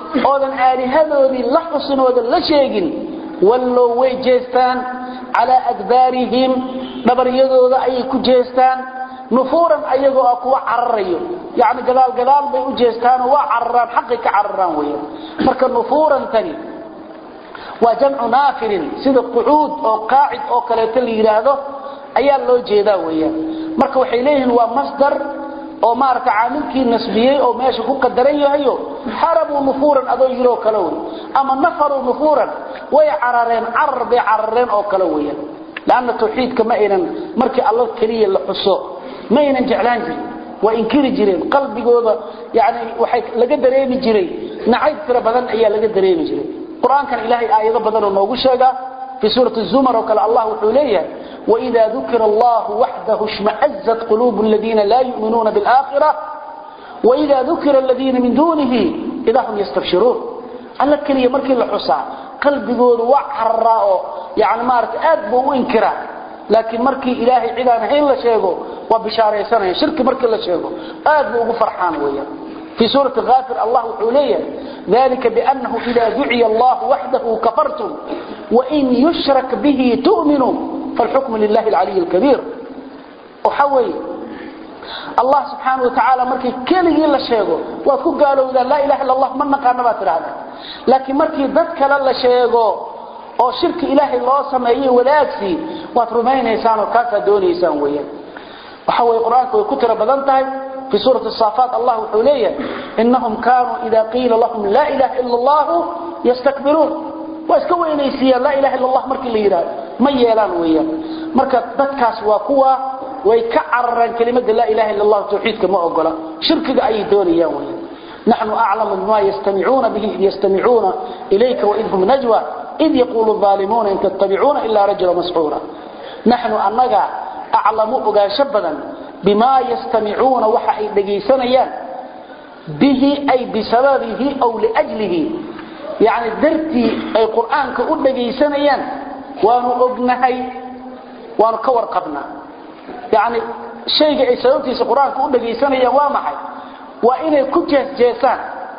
oodan aalihadoodii la xusinooda la sheegin wallow way jeestaan ala adbaarihim dhabaryadooda ayay ku jeestaan nufuuran ayagoo ah kuwa cararayo yaani gadaal gadaal bay u jeestaan waa cararaan xaqi ka cararaan weeyaan marka nufuuran tani waa jamcu naafirin sida quud oo qaacid oo kale ta liiraado ayaa loo jeedaa weeyaan marka waxay leeyihiin waa masdar oo maarka caamilkii nasbiyay oo meesha ku qadaran yahay harabu nufuuran adoo yiro kale weey ama nafaru nufuuran way carareen carar bay carareen oo kale weeyaan laana tawxiidka ma aynan markii Allah kaliya la xuso ma aynan jeclaan jirin waa inkiri jireen qalbigooda yaani waxay laga dareemi jiray nacayb tira badan ayaa laga dareemi jiray quraankan ilaahay aayado badan oo noogu sheega fi suurati az-zumar oo kale Allah wuxuu leeyahay وإذا ذكر الله وحده اشمأزت قلوب الذين لا يؤمنون بالآخرة وإذا ذكر الذين من دونه إذا هم يستبشرون الله كلي مركي الحصى قلب يقول وعراء يعني مارت أدب وإنكرا لكن مركي إلهي عدان هين لا شيغو وبشارة سنة شرك مركي لا شيغو أدب وفرحان ويا في سورة الغافر الله حوليه ذلك بأنه إذا دعي الله وحده كفرتم وإن يشرك به تؤمنوا فالحكم لله العلي الكبير وحوي الله سبحانه وتعالى مركي كلي لا شيغو واكو قالوا اذا لا اله الا الله من نقانا ما تراهد لكن مركي ددك لا شيغو او شرك الهي لو سميه ولaagsي waad rumaynaysan oo ka doonaysan weeyaan وحوي قرانك وكتر بدنتahay في سورة الصافات الله وحوليه إنهم كانوا إذا قيل لهم لا إله إلا الله يستكبرون واسكوا إليسيا لا إله إلا الله مركي اللي يراد ما يلان ويا مركا ددكاس waa kuwa way ka cararaan kelimada la ilaha illa allah tawxiidka ma ogola shirkiga ay doonayaan weeyaan nahnu a'lamu bima yastami'una bihi yastami'una ilayka wa idhum najwa id yaqulu adh-dhalimuna in tattabi'una illa rajulan mas'ura nahnu annaga a'lamu ogaasha badan bima yastami'una waxa ay dhageysanayaan bihi ay bisababihi aw li ajlihi يعني درتي أي قرآن كأولى سنيان وانو أبنهي وانو كور قبنا يعني شيء أي سيوتي سقرآن كأولى سنيان وامحي وإنه كجهز جيسان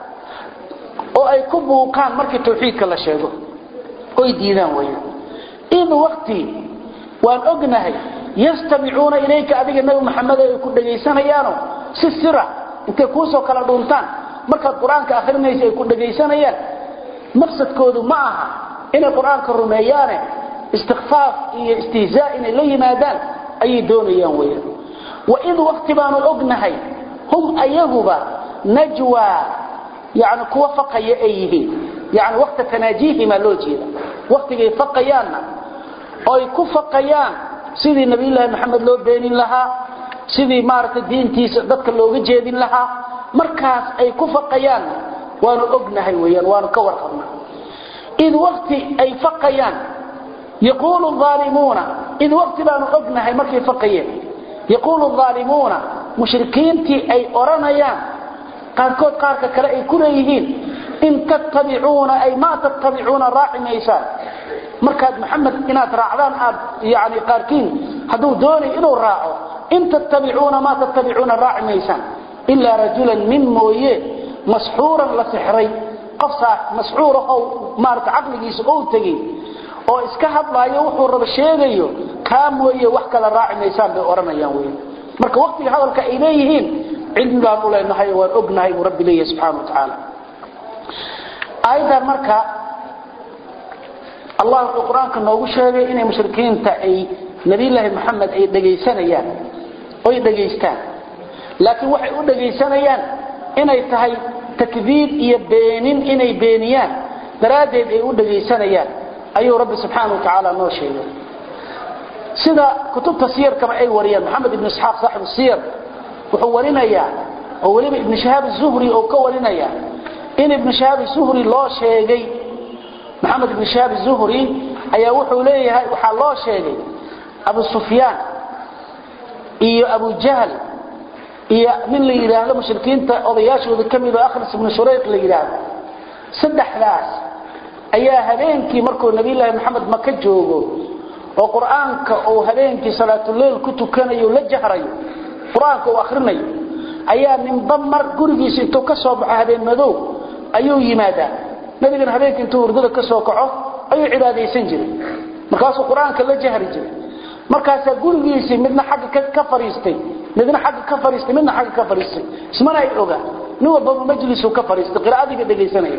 أو أي كبه كان مركي توحيد كلا شيء أي دينان وين إن وقتي وان أبنهي يستمعون إليك أبيك النبي محمد كأولى سنيانو سسرة انت كوسو كلا دونتان مركي القرآن كأخرنا يكون سنيان مقصدكoodu ma aha inay quraanka rumeeyaan istighfaaf iyo istihzaa in la yimaadaan ay doonayaan weeyaan wa id waqti baanu ognahay hum ayaguba najwa yani kuwa faqaya ayhi yani waqti tanaajihi ma loo jeeda waqtiga faqayaana ay ku faqayaan sidii nabiyullaahi maxamed loo beenin lahaa sidii maarta diintiisa dadka looga jeedin lahaa markaas ay ku faqayaan waanu ognahay weeyaan waanu ka warqabnaa id waqti ay faqayaan yaqulu adh-dhalimuna id waqti baanu ognahay markay faqayeen yaqulu adh-dhalimuna mushrikiinti ay oranayaan qaarkood qaarka kale ay ku leeyihiin in tattabi'una ay ma tattabi'una raa'imaysa markaad maxamed inaad raacdaan aad yaani qaarkiin haduu doonay inuu raaco in tattabi'una ma tattabi'una raa'imaysa illa rajulan min mooyee مسحورا لسحري قفصا مسحورا او مارك عقليgiisa oo tagay oo iska hadlaayo wuxuu raba sheegayo kaam weeye wax kala raacimaysan bay oranayaan weey marka waqtiga hadalka ay leeyihiin cilmiga u leenahay oo ognahay rabbi leeyahay subhanahu wa ta'ala ayda marka Allah quraanka noogu sheegay inay mushrikiinta ay nabiyullaahi maxamed ay dhageysanayaan oo dhageystaan laakiin waxay u dhageysanayaan inay tahay takdiib iyo beenin inay beeniyaan daraadeed ay u dhageysanayaan ayuu rabbi subhanahu wa ta'ala noo sheegay sida kutubta siyarka ay wariyaan maxamed ibn isxaaq saaxib siyar wuxuu warinayaa oo waliba ibn shahab az-zuhri oo ka warinaya in ibn shahab az-zuhri loo sheegay maxamed ibn shahab az-zuhri ayaa wuxuu leeyahay waxa loo sheegay abu sufyaan iyo abu jahl iyo min la yiraahdo mushrikiinta odayaashooda kamid ah akhris ibn shurayq la yiraahdo saddexdaas ayaa habeenkii markuu nabiyullaahi maxamed maka joogo oo quraanka oo habeenkii salaatul leyl ku tukanayo la jahrayo quraanka oo akhrinayo ayaa min damar gurigiisa intuu ka soo baxay habeen madow ayuu yimaada nabigana habeenkii intuu hurdada ka soo kaco ayuu cibaadeysan jiray markaasuu quraanka la jahri jiray markaas gurigiisa midna xagga ka fariistay midna xagga ka fariistay midna xagga ka fariistay ismana ay oga nin walba majlisu ka fariistay qiraa'adiga dhageysanaya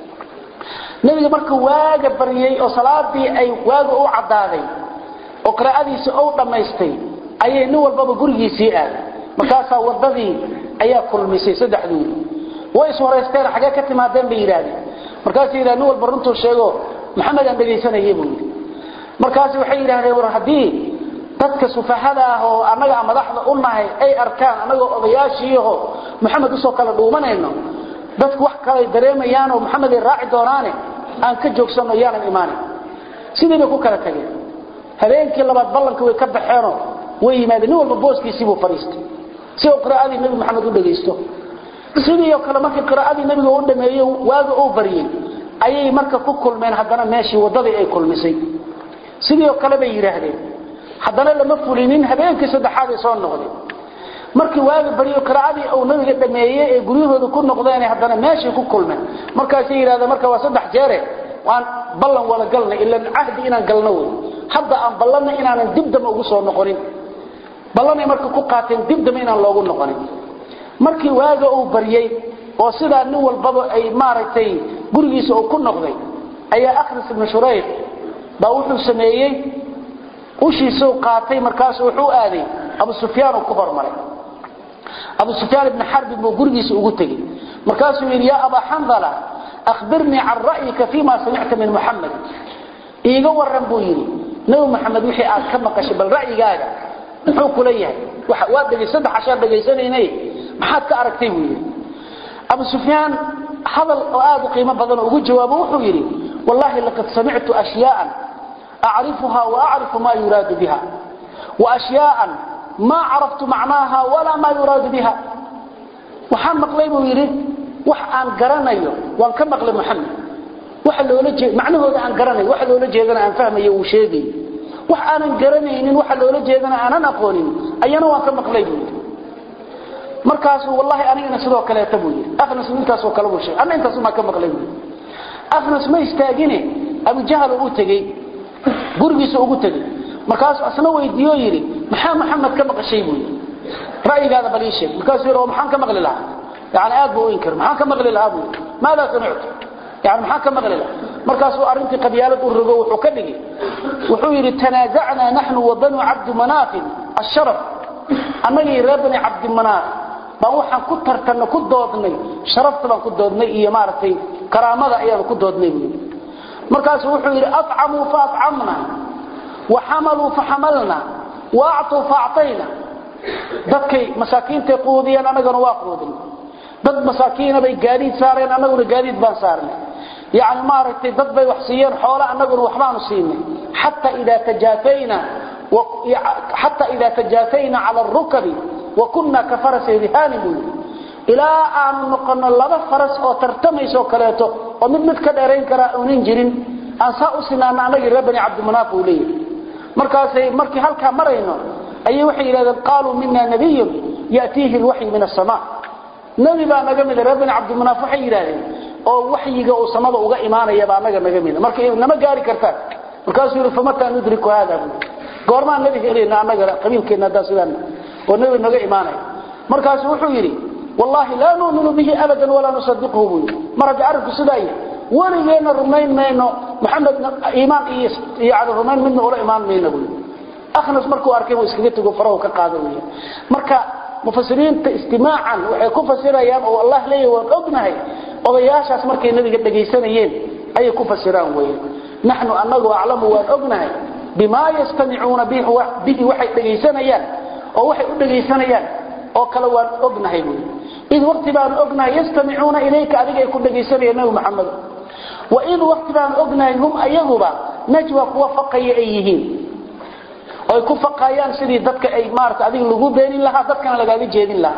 nabiga markuu waaga bariyay oo salaadii ay waaga u cadaaday oo qiraa'adiisa oo dhameystay ayay nin walba gurigiisa aaday markaas wadadii ayaa kulmisay saddexdood way soo horeysteen xagga ka timaadeen bay yiraahdeen markaas yiraahdeen nin walba runtuu sheego maxamed aan dhageysanayay buu markaas waxay yiraahdeen war hadii dadka sufahada ah oo anaga madaxda u nahay ay arkaan anaga odayaashiiho maxamed soo kala dhuumanayno dadku wax kale dareemayaan oo maxamed ay raaci doonaane aan ka joogsano yaan iimaanay sidii ku kala tageen habeenkii labaad ballanka way ka baxeen way yimaadeen walba booskiisii buu fariistay si uu qiraa'adii nabi maxamed u dhageysto sidii oo kale markii qiraa'adii nabiga uu dhameeyay waaga uu bariyay ayay marka ku kulmeen haddana meeshii wadadii ay kulmisay sidii oo kale bay yiraahdeen haddana lama fulinin habeenkii saddexaad ee soo noqday markii waaga bariyo qiraa'adii uu nabiga dhameeyay ee guriyahooda ku noqdeen haddana meeshii ku kulmeen markaas ay yiraahdeen marka waa saddex jeer waan ballan wala galnay ila ahdi inaan galno hadda aan ballanna inaan dibdama ugu soo noqonin ballanay marka ku qaateen dibdama inaan loogu noqonin markii waaga uu bariyay oo sida nin walba ay maaragtay gurigiisa uu ku noqday ayaa akhris ibn shurayh baa wuxuu sameeyay ushiisoo qaatay markaas wuxuu aaday Abu Sufyaan oo ku hormaray Abu Sufyaan ibn Harb buu gurigiisa ugu tagay markaas uu yiri ya Aba Hanzala akhbirni an ra'yika fima sami'ta min Muhammad iiga waran buu yiri nabi Muhammad wixii aad ka maqashay bal ra'yigaaga wuxuu kula yahay waxa waa dhagay saddex cashar dhagaysanayay maxaad ka aragtay buu yiri Abu Sufyaan hadal aad qiimo badan ugu jawaabo wuxuu yiri wallahi laqad sami'tu ashya'an أعرفها وأعرف ما يراد بها وأشياء ما عرفت معناها ولا ما يراد بها وحان مقليبه يريد وحان قرانيه وان كم مقلب محمد وحان لو لجي معناه هذا عن قرانيه وحان لو لجي أنا أنفهم يوشيدي وحان قرانيه وحان لو لجي أنا أنا نقولين أيانا وان كم مقليبه مركز والله أنا نسلوه كلا يتبوي أخنس من تاسو كلامه شيء أنا أنت سمع كم مقليبه أخنس ما يستاجني أبو جهل أوتجي gurigiisa ugu tagay markaas asna weydiyo yiri maxaa maxamed ka maqashay buu ra'yigaada baliishay markaas yiri maxaan ka maqli lahaa yaani aad buu inkir maxaan ka maqli lahaa buu maada sami'tu yaani maxaan ka maqli lahaa markaas uu arintii qabyaalad u rogo wuxuu ka dhigay wuxuu yiri tanaaza'na nahnu wa banu abd manaf asharaf anagi rabani abd manaf baa waxaan ku tartanno ku doodnay sharafta baan ku doodnay iyo maartay karaamada ayaan ku doodnay markaas wuxuu yiri at'amu fa at'amna wa hamalu fa hamalna wa a'tu fa a'tayna dadkay masaakiinta quudiyaan anagana waa quudin dad masaakiina bay gaadiid saareen anaguna gaadiid baan saarnay yaani maartay dad bay wax siiyeen xoolo anaguna waxbaanu siinay hatta ida tajafayna wa hatta ida tajafayna ala ar-rukbi wa kunna ka farasi rihanib ila aan noqono laba faras oo tartamayso kaleeto oo mid mid ka dheerayn kara oo nin jirin aan saa u sinaana anaga rabani abd manaf uu leeyahay markaas ay markii halka marayno ayay waxay yiraahdeen qaalu minna nabiyyun yaatihi alwahy min as-samaa nabi baa naga mid rabani abd manaf waxay yiraahdeen oo waxyiga oo samada uga iimaanaya baa naga naga mid markii nama gaari kartaa markaas uu famata nudriku hada goorma nabi helayna anaga qabiilkeena daasidan oo nabi naga iimaanay markaas wuxuu yiri والله لا نؤمن به أبدا ولا نصدقه مرجع عرف سداي ولينا رمين مينو محمد إيمان يعني رمين منه ولا إيمان مينو أخنس مركو أركيه وإسكتته وفراه كقادرية مركا مفسرين استماعا وحيكفسر أيام والله ليه وأبنه وضياش أسمركي النبي قد جيسانيين أي كفسران وين نحن أنه أعلم وأبنه بما يستمعون به به وحي جيسانيان أو وحي جيسانيان oo kala waan ognahay id waqti baan ognahay yastami'una ilayka adiga ay ku dhageysanayeen nabi maxamed wa id waqti baan ognahay hum ayaguba najwa kuwa faqay ay yihiin oo ku faqayaan sidii dadka ay maarta adiga lagu beenin lahaa dadkana laga jeedin lahaa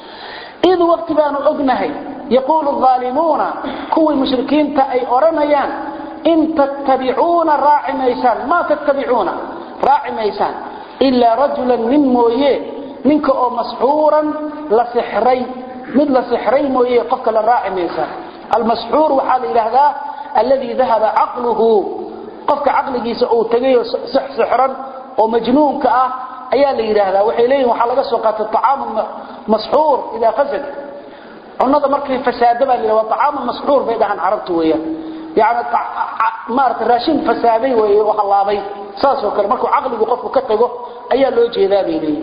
id waqti baan ognahay yaqulu adh-dhalimuna kuwa mushrikiinta ay oranayaan in tattabi'una ra'imaysan ma tattabi'una ra'imaysan illa rajulan min mooyee ninka oo masxuuran la sixray mid la sixray mooyee qofka la raacimaysa المسحور وحال إلى هذا الذي ذهب عقله قفك عقله أو تغير سحرا ومجنون كأه أيها اللي إلى هذا وحيليه وحلقة سوقات الطعام مسحور إذا فسد النظر مركي فسادبا وطعام مسحور بيد عن عربته وياه يعني مارت الراشين فسادي وحلابي ساسو كان markuu aqligu qofku ka tago ayaa loo jeedaa beelay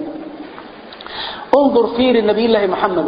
انظر في النبي الله محمد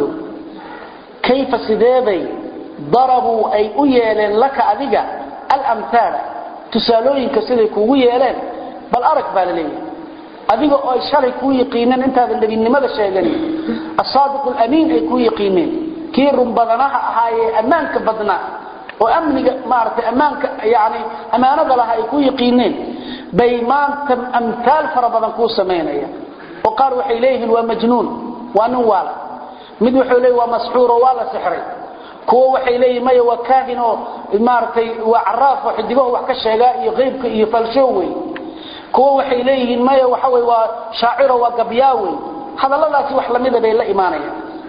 كيف سدابي ضربوا اي ييلن لك adiga الامثال تسالوينka siday kugu yeeleen bal arag baalay adiga oo shalay ku yaqiinan intaada nabinimada sheegan as-sadiq al-amin ay ku yaqiineen kii run badanaha ahaayee amaanka badna وأمنك مارت أمانك يعني أمانة لها يكون يقينين بيمان تم أمثال فربنا كو سمينيا وقال وحي إليه ومجنون ونوال مد وحي إليه ومسحور ولا سحري كو وحي إليه ما يوكاهن مارت وعراف وحدبه وحكشيغاء يغيبك يفلشوي كو وحي إليه ما يوحوي وشاعر وقبياوي هذا الله لا سوحل ماذا بين الله إيمانيا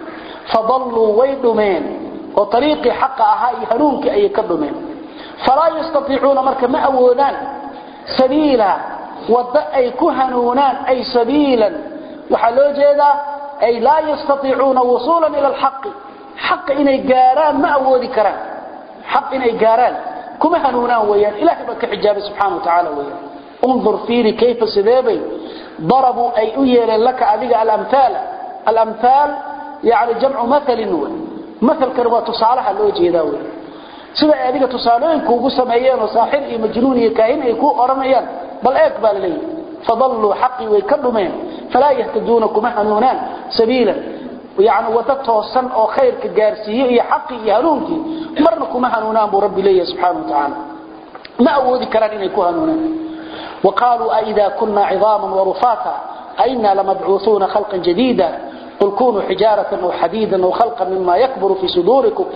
فضلوا ويدمين وطريقي حق أهاي هنونك أي كبمين فلا يستطيعون مركا ما أودان سبيلا وضأي كهنونان أي سبيلا وحلو جيدا أي لا يستطيعون وصولا إلى الحق حق إني قاران ما أودي كران حق إني قاران كما هنونان ويان إلهي بك حجاب سبحانه وتعالى ويان انظر فيري كيف سبابي ضربوا أي أيلا لك أذيك الأمثال الأمثال يعني جمع مثل نوع مثل كربا تصالح لو جيداوي sida adiga tusaalooyin kuugu sameeyeen oo saaxir iyo majnuun iyo kaahin ay ku oranayaan bal eekbal leey fadallu haqqi way kadumeen fala yahtaduna kuma hanuunan sabiila yaani wada toosan oo khayrka gaarsiiyo iyo haqqi iyo hanuunki marna kuma hanuunan bu rabbi leeyahay subhanahu wa ta'ala ma awoodi karaan inay ku hanuunan وقالوا اذا كنا عظاما ورفاتا اينا لمبعوثون خلقا جديدا قل كونوا حجارة أو حديدا أو خلقا مما يكبر في صدوركم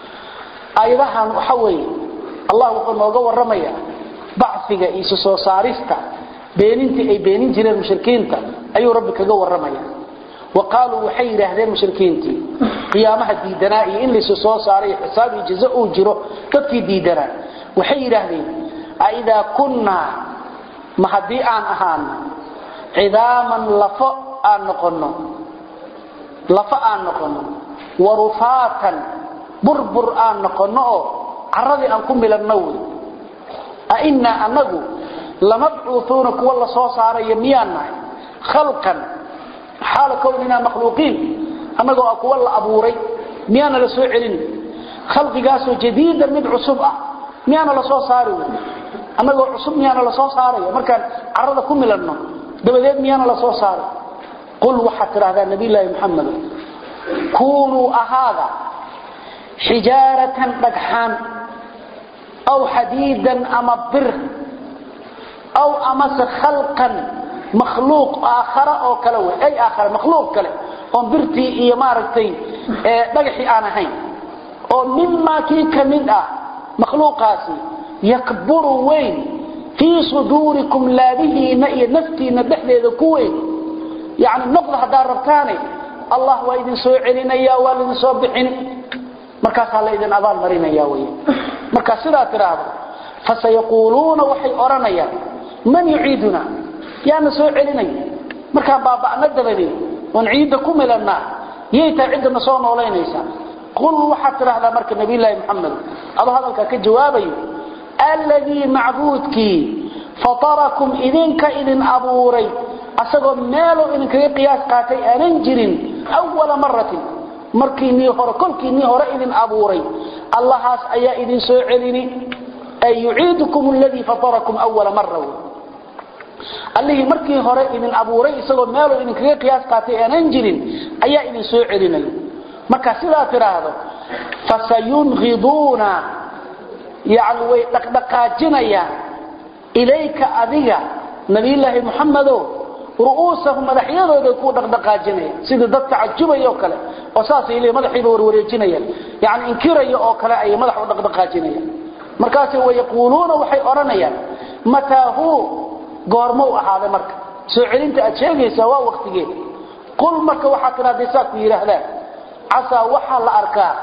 أيضا وحوي الله قال موضوع الرمية بعثك إيسوس وصارستا بيننت أي بينين جرى المشركين أي ربك جو الرمية وقالوا وحير هذين المشركين قيامها ديدنائي إن لسوس وصاري حسابي جزاء جرو تبكي ديدنا وحير هذين أيضا كنا مهدي عن أهان عظاما لفأ أن نقنه لفآن نقنو ورفاتا بربر آن نقنو عرضي أنكم إلى النوي أئنا أنه لمبعوثون كوالله صوصار يميانا خلقا حال كوننا مخلوقين أنه أكوالله أبوري ميانا لسوعلين خلق قاسو جديدا من عصبة ميانا لصوصار أنه عصب ميانا لصوصار مركان عرضكم إلى النوي دبدين ميانا لصوصار قل وحتر هذا النبي الله محمد كونوا أهذا حجارة بجحان أو حديدا أما بر أو أمس خلقا مخلوق آخر أو كلوه أي آخر مخلوق كله ومبرتي إيمارتي بجحي أنا هين ومما كي كمدة مخلوقاتي يكبر وين في صدوركم لا به نفتي ندحلي ذكوين يعني النقض هذا ربطاني الله وإذن سوعلين يا والذين سوبحين مركز الله إذن أضال مرين يا وين مركز سلا تراب فسيقولون وحي أرانيا من يعيدنا يا نسوعلين مركز بابا ندبني ونعيدكم إلى النار ييتا عندنا صونا ولا ينسى قل وحتى هذا مركز النبي الله محمد الله هذا كجوابي الذي معبودك فطركم إذنك إذن أبوري asagoo meelo in kaga qiyaas qaatay aanan jirin awwal marratin markiinii hore kolkiinii hore idin abuuray allahaas ayaa idin soo celini ay yu'iidukum alladhi fatarakum awwal marra alladhi markii hore idin abuuray isagoo meelo in kaga qiyaas qaatay aanan jirin ayaa idin soo celinay marka sidaa tiraahdo fasayunghiduna yaani way dhaqdhaqaajinaya ilayka adiga nabi ilaahi muhammado رؤوسهم مدحيدooda ku dhaqdhaqaajinaya sida dad tacajubay oo kale oo saas ilay madaxiiba warwareejinaya yaani inkirayo oo kale ay madax u dhaqdhaqaajinaya markaas way yaquluuna waxay oranayaan mataahu goormo ahaade marka soo celinta aad sheegaysa waa waqtigeed qul marka waxa tiraadaysa ku yiraahdaan asa waxa la arkaa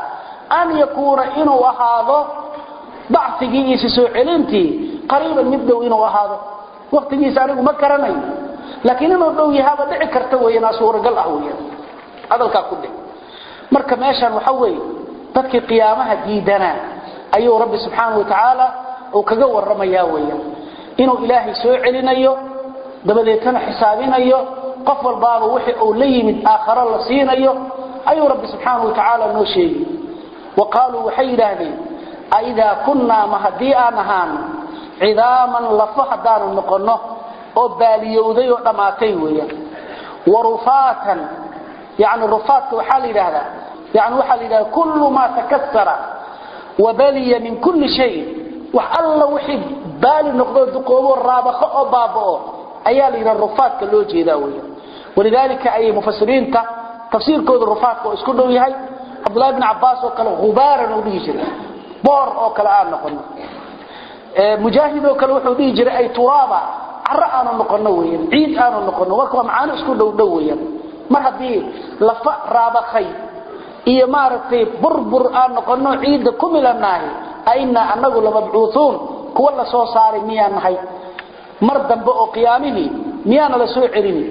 an yakuna inuu ahaado bacfigiisa soo celintii qariiban mid dhow inuu ahaado waqtigiisa anigu ma karanayo laakiin inuu dhow yahay dhici karta weeyna suuragal ah weeyna hadalka ku dhig marka meeshan waxa weey dadkii qiyaamaha diidana ayuu rabbi subhanahu wa ta'ala oo kaga warramaya weeyna inuu ilaahay soo celinayo dabadeetana xisaabinayo qof walba wixii uu la yimid aakhira la siinayo ayuu rabbi subhanahu wa ta'ala noo sheegay وقالوا وحيرهدي اذا كنا مهديا نهان عظاما لفحدان نقنه او باليودي او دماتay weeyaan ورفاتا يعني رفات waxa la yiraahdaa يعني waxa la yiraahdaa kullu ma takassara وبلي من كل شيء وحalla wixii baali noqdo duqoobo raabaqo oo baaboo ayaa la yiraahdaa rufaadka loo jeedaa weeyaan ولذلك اي مفسرين تفسيركooda rufaadka oo isku dhow yahay عبد الله بن عباس وكل غبارا ودي جري بور او كلا aan noqono ee mujaahid oo kala wuxuu dhigi jiray ay turaaba arra aan noqono weeyaan ciid aan noqono waa macaan isku dhow dhow weeyaan mar hadii lafa raabaqay iyo maartay burbur aan noqono ciid ku milanahay ayna anagu la mabcuuthun kuwa la soo saaray miyaan nahay mar dambe oo qiyaamihi miyaan la soo celini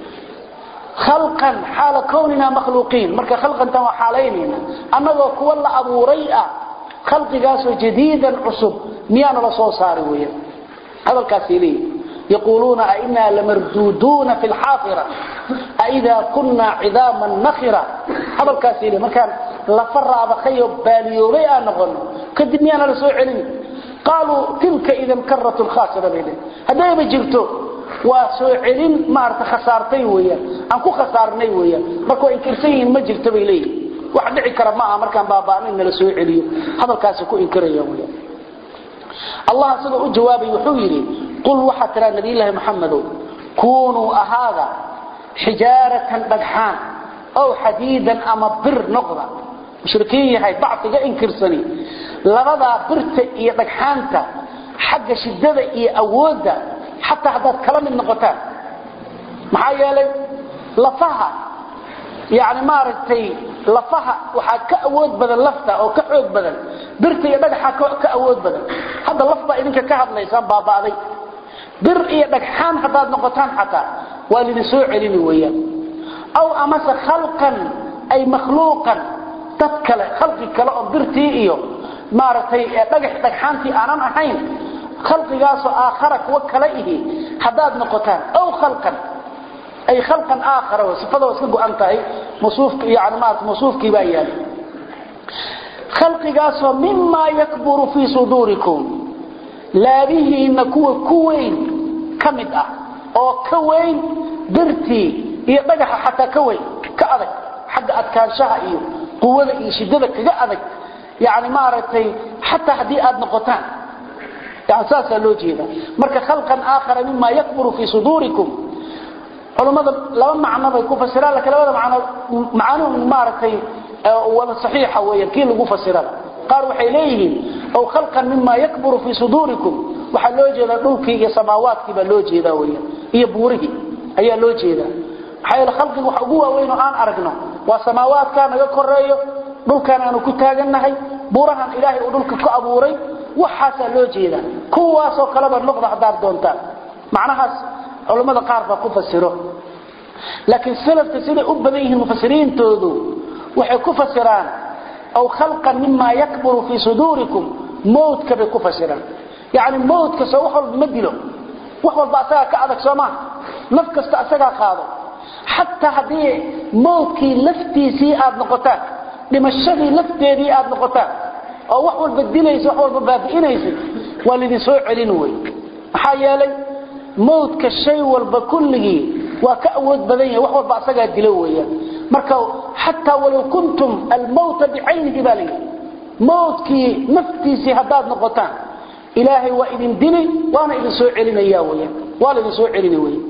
خلقا حال كوننا مخلوقين marka khalqan tan xaaleynina anagoo kuwa la abuuray ah khalqigaas jadiida cusub miyana la soo saari weeyaan hadalkaas ilay yaquluna inna lamarduduna fil hafira aidha kunna idaman nakhira hadalkaas ilay marka la faraaba khayo baaliyoobay aan noqono kadib miyana la soo celin qalu tilka idan karratun khasira bihi hadayba jirto waa soo celin maarta khasaartay weeyaan aan ku khasaarnay weeyaan marka ay kirsayin ma jirto bay leeyahay wax dhici kara ma aha markaan baabaanin la soo celiyo hadalkaas ku inkaraya weeyaan Allah sida u jawaabay wuxuu yiri qul waxa tara nabi ilaahi maxamed kunu ahada hijaratan dhagxaan aw hadiidan ama bir noqda mushrikiin yahay bacdiga inkirsani labada birta iyo dhagxaanta xagga shidada iyo awoodda حتى هذا كلام النقطان معايا لي لفها يعني ما رتي لفها waxa ka awood badan lafta oo ka xoog badan birta iyo dhagaxa ka awood badan hada lafta idinka ka hadlaysan baabaaday bir iyo dhagxaan hadaad noqotaan xataa waa lidin soo celin weeyaan aw amasa khalqan ay makhluuqan tadkala khalqi kala oo birtii iyo maaratay dhagax dhagxaantii aanan ahayn خلقياس آخرك وكلئه حداد نقطان أو خلقا أي خلقا آخر وصفته وصفه أنتهي مصوف يعني ما مصوف كبايان خلقياس مما يكبر في صدوركم لا به نكو كوين كمدة أو كوين برتي يبقى حتى كوين كأذك حق أتكان شهئي قوة شددك كأذك يعني ما رتي حتى حديئات نقطان اساس لو جيدا marka khalqan aakhar mimma yakburu fi sudurikum culimada laba macno bay ku fasiraan laakiin labada macno macno maaratay wada saxiixa weeyaan kii lagu fasiraa qaar waxay leeyihiin oo khalqan mimma yakburu fi sudurikum waxa loo jeedaa dhulkii iyo samaawaadkii ba loo jeedaa weeyaan iyo buurihi ayaa loo jeedaa waxay la khalqigu waxa ugu waaweyn oo aan aragno waa samaawaadka naga koreeyo dhulkan aanu ku taaganahay buurahan ilaahay uu dhulka ku abuuray waxaasa loo jeeda kuwaas oo kala bad noqdo hadaad doontaan macnahaas culimada qaar ba ku fasiro laakiin salafka sida u badan yihiin mufassiriintoodu waxay ku fasiraan aw khalqan mimma yakburu fi sudurikum mawtka bi ku fasiraan yaani mawtka soo wax walba madilo wax walba asaga ka adag Soomaa naf kasta asaga qaado hatta hadii mawtkii laftiisii aad noqotaan dhimashadii lafteedii aad noqotaan oo wax walba dilayso wax walba baabiinayso walidi soo celin way waxa yeelay mawdka shay walba kulligi waa ka awood badan yahay wax walba asaga dilo weeyaan marka hatta walaw kuntum al-maut bi'aynihi bali mawdki naftiisi hadaad noqotaan ilaahay waa idin dilay waana idin soo celinaya weeyaan waa idin soo celin weeyaan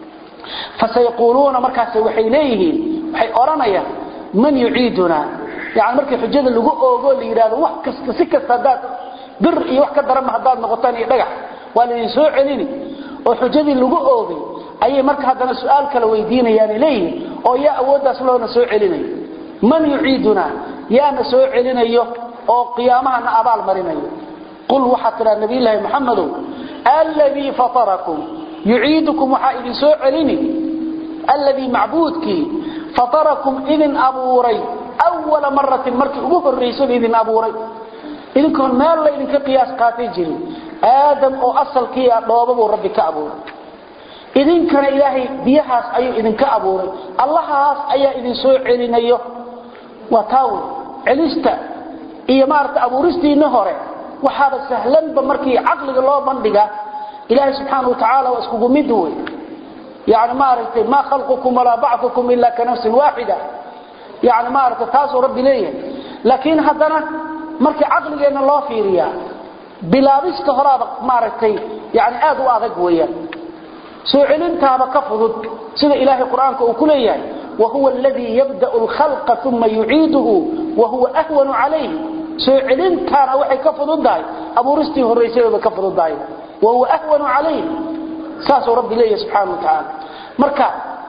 fasayquluna markaas waxay leeyihiin waxay oranayaan man yu'iduna يعني markii xujada lagu oogo la yiraahdo wax kasta si kasta dad bir iyo wax ka daran hadaad noqotaan iyo dhagax waa la soo celini oo xujadii lagu oogay ayay marka hadana su'aal kala weydiinayaan leeyahay oo yaa awoodaas loo soo celinay man yu'iduna yaana soo celinayo oo qiyaamahana abaal marinayo qul waxa tira nabi ilaahi muhammad alladhi fatarakum yu'iidukum waxa idin soo celini alladhi ma'buudki fatarakum idin abuuray awwal marratin markii ugu horreysay idin abuuray idinkoon meel la idinka qiyaas qaatay jirin aadam oo asalkii ah dhoobadu rabbi ka abuuray idinkana ilaahay biyahaas ayuu idinka abuuray allahaas ayaa idin soo celinayo wa taawo celista iyo maarta abuuristiina hore waxa sahlan ba markii aqliga loo bandhiga ilaahay subhanahu wa ta'ala waa isku mid way yaani maarta ma khalqukum wala ba'thukum illa ka nafsin waahida yaani maarta taasoo rabbi leeyahay laakiin hadana markii aqligeena loo fiiriya bilaabista horaada maartay yaani aad u adag weeyaan soo celintaaba ka fudud sida ilaahay quraanka uu ku leeyahay wa huwa alladhi yabda'u al-khalqa thumma yu'iiduhu wa huwa ahwanu alayhi soo celintaana waxay ka fududahay abuuristii horeysayba ka fududahay wa huwa ahwanu alayhi saaso rabbi leeyahay subhanahu wa ta'ala marka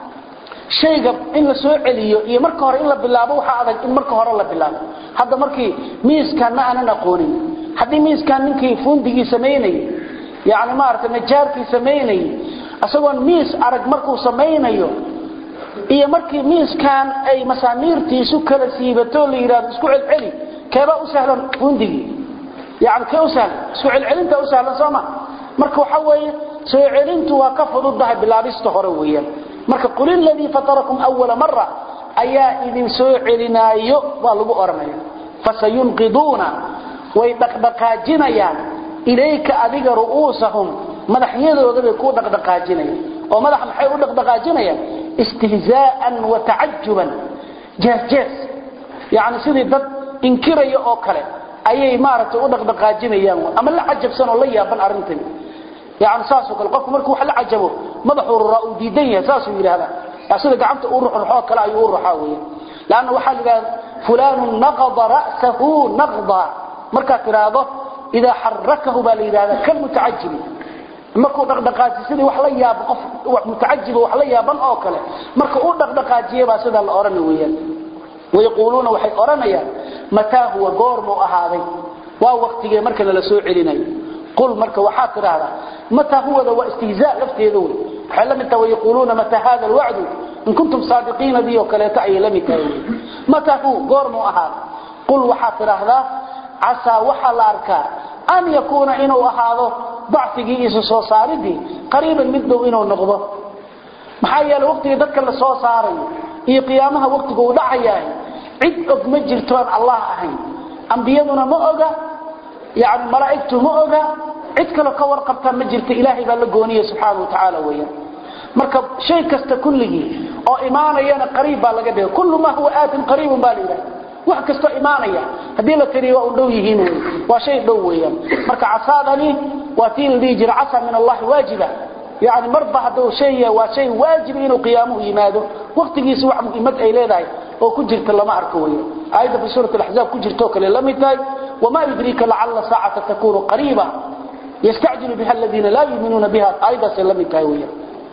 shayga in la soo celiyo iyo marka hore in la bilaabo waxa adag in marka hore la bilaabo hadda markii miiskana aanan aqoonin hadii miiskan ninkii fundigii sameeyay yaani ma aragtay najaarkii sameeyay asagoon miis arag markuu sameeynayo iyo markii miiskan ay masaamiirtiisu kala siibato la yiraahdo isku celceli keeba u sahlan fundigi yaani ka u sahlan isku celcelinta u sahlan sama marka waxa weeye soo celintu waa ka fududahay bilaabista hore weeyaan marka qul alladhi fatarakum awwala marra ayaa idin soo celinaayo waa lagu oranaya fasayunqiduna way dhaqdhaqaajinayaan ilayka adiga ru'usahum madaxyadooda bay ku dhaqdhaqaajinayaan oo madax maxay u dhaqdhaqaajinayaan istihzaa'an wa ta'ajjuban jahjaz yaani sidii dad inkirayo oo kale ayay maaragtay u dhaqdhaqaajinayaan ama la ajabsan oo la yaaban arintan yaani saaso kale qofku markuu wax la ajabo madaxu ra'u diidan yahay saaso yiraahdaa asida gacanta uu ruuxo ruuxo kale ayuu ruuxaa weeyaan laana waxa la yiraahdaa fulan naqada ra'sahu naqda marka tiraado ida harrakahu bal yiraahdaa kan mutaajjib markuu dhaqdhaqaajiyo wax la yaab qof wax mutaajjib wax la yaaban oo kale marka uu dhaqdhaqaajiyo baa sida la oran weeyaan ويقولون waxay oranayaan mata huwa goormo ahaaday waa waqtiga marka la soo celinayo qul marka waxa tiraahdaa mata huwa wa istihzaa lafteedu waxa la mid tahay yaquluna mata hada alwa'd in kuntum saadiqiina bi kaleeta ay la mid tahay mata huwa goormo ahaaday qul waxa tiraahdaa asa waxa la arkaa an yakuna inuu ahaado bacfigiisa soo saaridii qariiban mid dhow inuu noqdo maxaa yeelay waqtiga dadka la soo saaray iyo qiyaamaha waqtiga uu dhacayay cid og ma jirto Allah ahayn anbiyaduna ma oga yaani malaa'iktu ma oga cid kale ka warqabta ma jirto ilaahay baa la gooniyo subhanahu wa ta'ala weeyaan marka shay kasta kulligi oo iimaanayana qariib baa laga dhigay kullu ma huwa aatin qariibun baa leeyahay wax kasta iimaanaya hadii la tiriyo oo dhow yihiin waa shay dhow weeyaan marka asaadani waa tiin liijir asa min Allah waajiba يعني مرضى هذا شيء وشيء واجب إنه قيامه يماده وقت جيس وعم إمد أي لذا أو كجرت لما أركويه أيضا في سورة الأحزاب كجرت توكل لم يتاج وما يدريك لعل ساعة تكون قريبة يستعجل بها الذين لا يؤمنون بها أيضا سلم يتاويه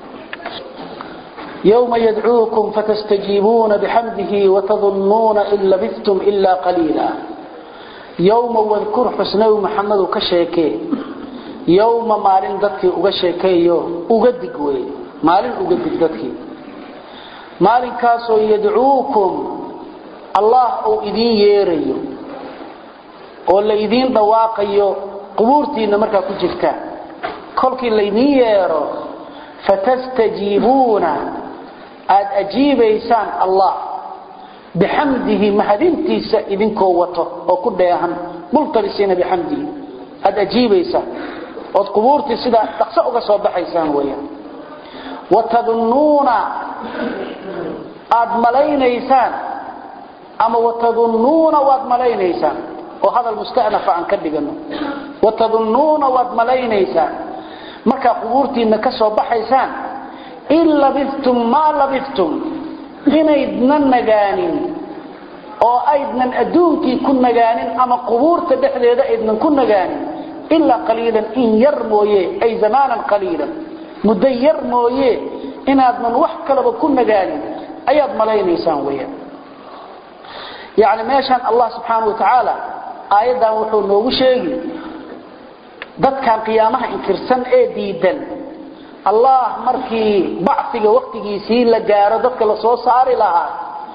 يوم يدعوكم فتستجيبون بحمده وتظنون إن لبثتم إلا قليلا يوم واذكر حسنه محمد كشيكي يوم مالين dadkii uga sheekeeyo uga digway maalin uga dig dadkii maalin kaasoo yad'uukum Allah oo idin yeerayo oo la idin dhawaaqayo qubuurtiina marka ku jirta kolkii la idin yeero fatastajibuna ad ajiibaysan Allah bihamdihi mahadintiisa idinkoo wato oo ku dheehan multabisina bihamdihi ad ajiibaysan oo qubuurtii sida dhaqso uga soo baxaysaan weeyaan watadunnuuna ad malaynaysaan ama watadunnuuna wad malaynaysaan oo hadal musta'naf aan ka dhigano watadunnuuna wad malaynaysaan marka qubuurtiina ka soo baxaysaan illa biftum ma labiftum inaydnan nagaanin oo aydnan adduunkii ku nagaanin ama qubuurta dhexdeeda aydnan ku nagaanin إلا قليلا إن يرمويه أي زمانا قليلا مدير مويه إن هذا من وحكا لبكون قالي أيضا ملايين إنسان ويا يعني ماشان الله سبحانه وتعالى آيادا وحو نوغو شيغي dadkan qiyaamaha inkirsan ee diidan Allah markii bacsiga waqtigiisii la gaaro dadka la soo saari lahaa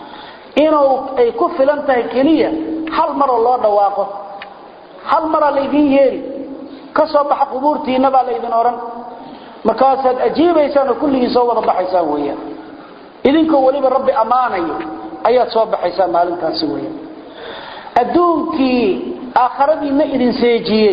inuu ay ku filan tahay kaliya hal mar loo dhawaaqo hal mar la idin yeeri ka soo bax qubuurtiina baa la idin oran markaas aad ajiibaysaan kulligii soo wada baxaysaan weeyaan idinkoo waliba rabbi amaanayo ayaad soo baxaysaan maalintaas weeyaan adduunkii aakhiradiina idin seejiyay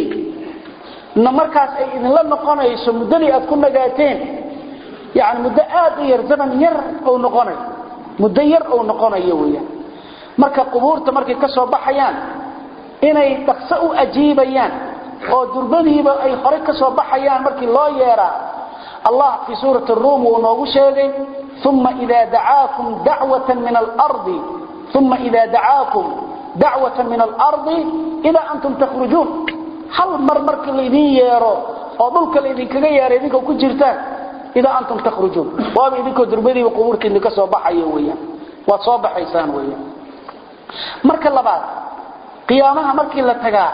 markaas ay idin la noqonayso mudadii aad ku nagaateen yaani muddo aad u yar zaman yar oo noqonay muddo yar oo noqonayo weeyaan marka qubuurta markay ka soo baxayaan inay dhaqso u ajiibayaan oo durbadiiba ay hore ka soo baxayaan markii loo yeera Allah fi suurati ar-rum uu noogu sheegay thumma idha da'aakum da'watan min al-ard thumma idha da'aakum da'watan min al-ard ila antum takhrujun hal mar markii la idin yeero oo dhulka la idin kaga yeeray idinka ku jirtaan ila antum takhrujun waa idinka durbadiiba qubuurtiina ka soo baxayo weeyaan waa soo baxaysaan weeyaan marka labaad qiyaamaha markii la tagaa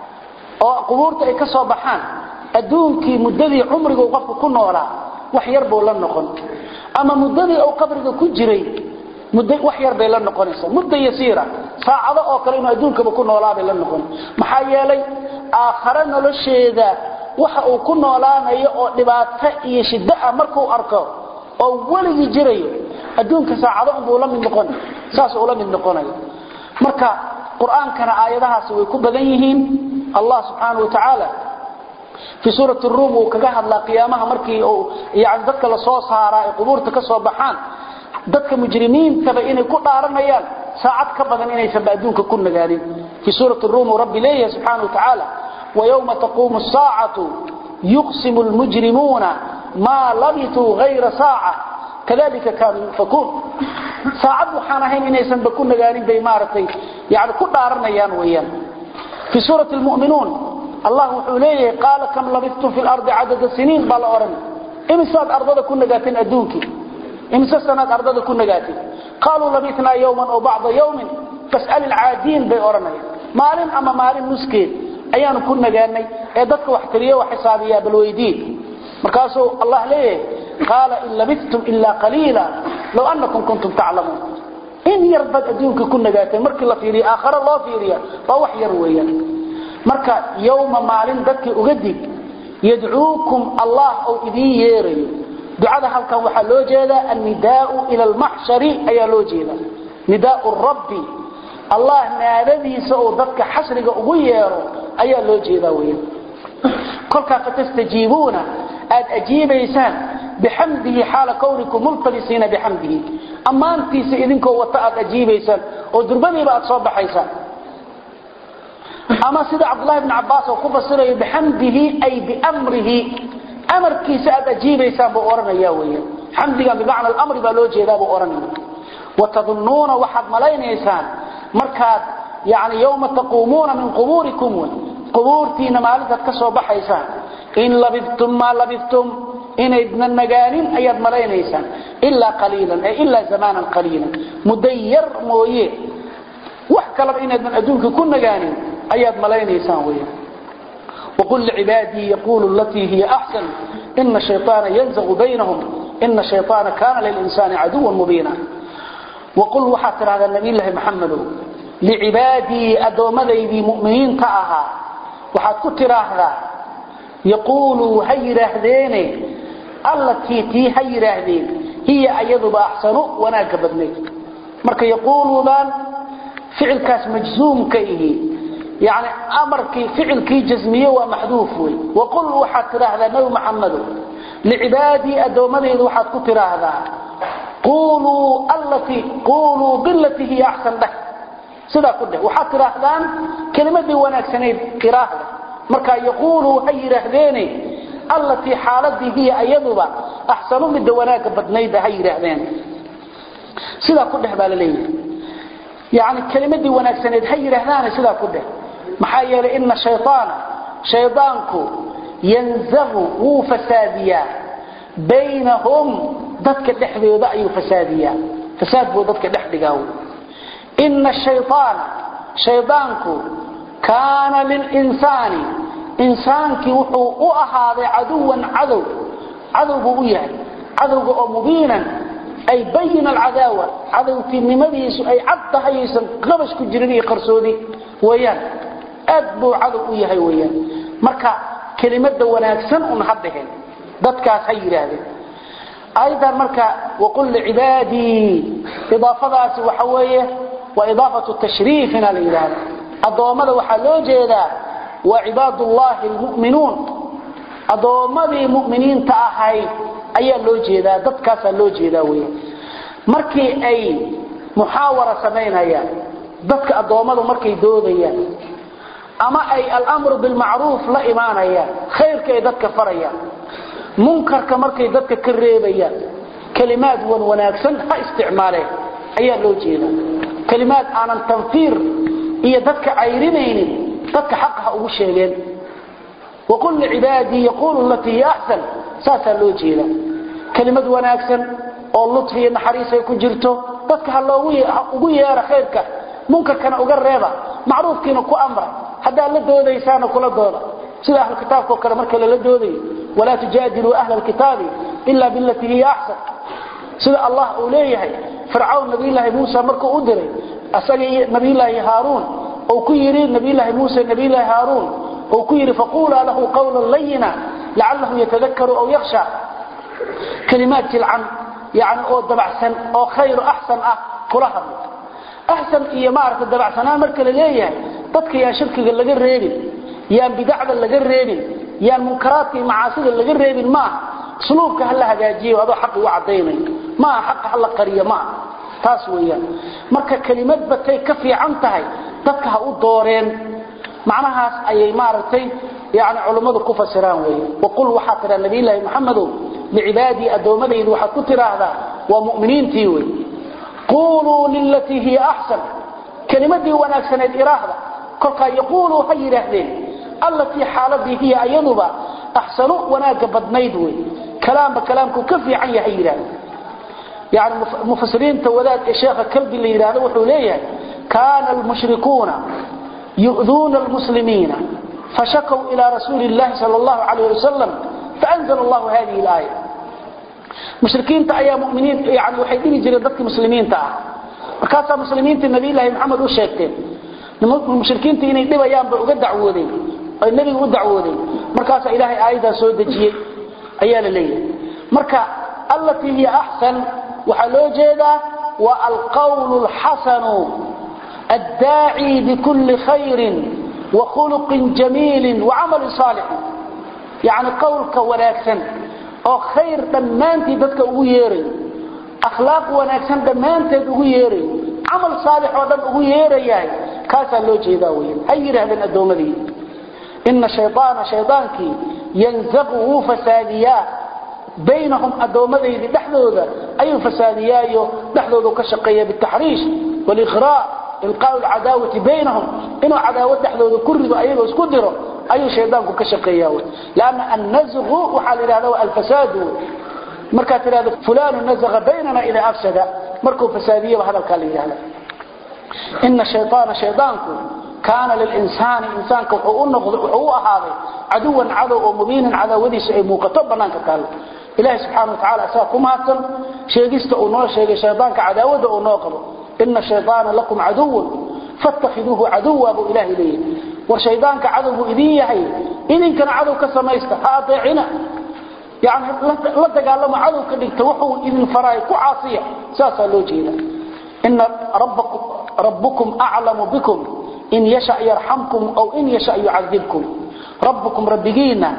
oo qubuurta ay ka soo baxaan adduunkii muddadii umriga uu qofku ku noolaa wax yar buu la noqon ama muddadii uu qabriga ku jiray muddo wax yar bay la noqonaysaa muddo yasiira saacado oo kale inuu adduunka ku noolaa bay la noqon maxaa yeelay aakhara nolosheeda waxa uu ku noolaanayo oo dhibaato iyo shida markuu arko oo waliga jirayo adduunka saacado uu la mid noqon saas uu la mid noqonayo marka quraankana aayadahaas way ku badan yihiin Allah subhanahu wa ta'ala في سورة الروم وكجاه الله قيامها مركي أو يعني ذكر الصوص هراء قبور تكسر بحان ذكر مجرمين تبعين كل عرميان ساعات كبدا إن يسبعدون ككل جارين في سورة الروم ورب ليه سبحانه وتعالى ويوم تقوم الساعة يقسم المجرمون ما لبثوا غير ساعة كذلك كانوا يفكون ساعات وحانهين إن يسبعون جارين بإمارتين يعني كل عرميان ويان في سورة المؤمنون الله وحوليه قال كم لبثتم في الأرض عدد السنين بالأورن إمساد أرضنا كنا جاتين أدونك إمساد سنة أرضنا كنا جاتين قالوا لبثنا يوما أو بعض يوم فاسأل العادين بأورنا مالين أما مالين نسكين أيان كنا جاني إدتك واحتريه وحسابيه بالويدين مركاسو الله ليه قال إن لبثتم إلا قليلا لو أنكم كنتم تعلمون إن يربد أدونك كنا جاتين مرك الله فيري آخر الله فيري فوحي رويا marka yawma maalin dadkii uga dig yad'uukum Allah oo idin yeeray ducada halkan waxa loo jeedaa an-nidaa'u ila al-mahshari ayaa loo jeedaa nidaa'u rabbi Allah naadadiisa oo dadka xasriga ugu yeero ayaa loo jeedaa weeyaan kolka fatastajiibuna aad ajiibaysaan bihamdihi xaala kawrikum multabisiina bihamdihi amaantiisa idinkoo wata aad ajiibaysaan oo durbadiiba aad soo baxaysaan أما سيد عبد الله بن عباس وكفسره بحمده أي بأمره أمر كيساد أجيب يساب أورنا ياويا حمده بمعنى الأمر بلوجه ذا بأورنا وتظنون وحد ملايين إنسان مركات يعني يوم تقومون من قبوركم قبورتين مالكت كسو بحيسان إن لبثتم ما لبثتم إن إذن النجانين أيض ملايين إنسان إلا قليلا أي إلا زمانا قليلا مدير مويه وحكى إن إذن أدونك كن نجانين أياد ملايين إنسان ويا وقل لعبادي يقول التي هي أحسن إن الشيطان ينزغ بينهم إن الشيطان كان للإنسان عدوا مبينا وقل وحاتر هذا النبي الله محمد لعبادي أدومدي بمؤمنين تعها وحاتكتر هذا يقولوا هي رهديني التي تي هي رهدين هي أيضا بأحسن وناكبدني مركا يقولوا ذان فعل كاس مجزوم كيه يعني أمرك فعل كي جزمية ومحذوف وقل وحتر هذا نبي محمد لعبادي أدومني وحد كتر هذا قولوا التي قولوا بالتي هي أحسن لك سيدا كله وحتر هذا كلمة دي وناك سنين قراءة مركا يقولوا هي رهديني التي حالتي هي أيضا أحسن من دواناك بدنيد هي رهديني سيدا كله بالليل يعني كلمة دي وناك سنين هي رهدان سيدا كله محايا لإن الشيطان شيطانك ينزغ وفساديا بينهم ضدك الدحذي وضعي فساديا فساد بو ضدك الدحذي إن الشيطان شيطانك كان للإنسان إنسانك وحو أهذا عدوا عدو عدو بويه عدو مبينا أي بين العداوة عدو في نمديس أي عد هيسا قبش كجريني قرصودي ويان أدبو عدو إيهي ويان مركا كلمة وناكسن ونحبهن ضدكاس هيري هذه أيضا مركا وقل لعبادي إضافة وحوية وإضافة التشريف للإله الضوامد وحلو جيدا وعباد الله المؤمنون الضوامد مؤمنين تأهي أي اللو جيدا ضدكاس اللو جيدا ويان مركي أي محاورة سمينها يا ضدك الضوامد مركي دوديا أما أي الأمر بالمعروف لا إيمانيا خير كي ذاتك فريا منكر كمركي ذاتك كريبيا كلمات وناكسن ها استعماله أي اللوجينا كلمات عن التنفير هي ذاتك عيرينين ذاتك حقها أوشيلين وقل لعبادي يقول التي هي أحسن ساسا اللوجينا كلمات وناكسن واللطف هي نحريسة يكون جرته ذاتك هالله يا خيرك منكر كان أقربا معروف كينو كو أمره حتى لا دوديسان كل دوده سيده اهل الكتاب كو كره marka la doodey wala tujadilu ahla alkitab illa billati hi ahsan sida allah uu leeyahay fir'aun nabiilahi muusa marka uu diray asaga nabiilahi haarun oo ku yiri nabiilahi muusa nabiilahi haarun oo ku yiri faqula lahu qawlan layyina la'allahu yatadhakkaru aw yakhsha kalimat til'an yani oo dabacsan oo khayr ahsan ah kulaha ahsan iyo maarka dabacsanaa marka la leeyahay dadka yaa shirkiga laga reebin yaa bidacda laga reebin yaa munkaraadka iyo macaasida laga reebin ma suluubka hal hagaajiyo adoo xaq u cadeynay ma xaq hal qariyo ma taas weeyaan marka kalimad batay ka fiican tahay dadka ha u dooreen macnahaas ayay maartay yaani culimadu ku fasiraan weeyaan waqul waxa tira nabiyilaahi maxamedo liibadi adoomadaydu waxa ku tiraahdaa waa muuminiintii weey قولوا للتي هي أحسن كلمة وناكسنة إراهة كلها يقولوا هي رهدين التي حالتي هي أيضا أحسن وناك بدنيدوي كلام بكلامكم كفي عن هي رهد يعني مفسرين تولاد الشيخ كلب اللي يراده وحوليه كان المشركون يؤذون المسلمين فشكوا إلى رسول الله صلى الله عليه وسلم فأنزل الله هذه الآية مشركين تا ايا مؤمنين يعني waxay dhigi jireen dadka muslimiinta ah markaas muslimiinta nabi ilaahi maxamed uu sheegtay nimanka mushrikiinta inay dhibayaan ba uga dacwoodeen ay nabiga u dacwoodeen markaas ilaahay aayada soo dajiyay ayaa la leeyahay marka allati hiya ahsan waxa loo jeedaa wa alqawlu alhasanu ad-da'i bi kulli khairin wa khuluqin jamil wa 'amal salih yani qawlka wanaagsan oo khayr dhamaantii dadka ugu yeeray akhlaaq wanaagsan dhamaanteed ugu yeeray amal saalix oo dhan ugu yeerayay kaasa loo jeedaa weeyaan ay yiraahdeen adoomadii inna shaytaana shaytaanki yanzabu fasadiya baynahum adoomadii dhaxdooda ayu fasadiyayo dhaxdooda ka shaqeeya bitahriish wal ighraa ilqaa al adawati baynahum inu adawad dhaxdooda kurido ayaga isku diro أي شيطان كشقيا لأن النزغ وحال هذا الفساد مركات هذا فلان نزغ بيننا إذا أفسد مركو فسادية وهذا الكلام هذا إن الشيطان شيطانكم كان للإنسان إنسان هو هذا عدوا عدو مبين على ودي شيء مكتبنا كقال إله سبحانه وتعالى أساكم هاتم شيء يستؤنوا شيء شيطانك عداوة وناقض إن الشيطان لكم عدو فاتخذوه عدوا أبو إله إليه وشيطانك عدو إذيه إذن كان عدو كسميسته هاطعنا يعني لا تقال عدو كذلك توحوا إذن فرايك وعاصية ساسا لوجينا إن ربكم, ربكم أعلم بكم إن يشأ يرحمكم أو إن يشأ يعذبكم ربكم ربكينا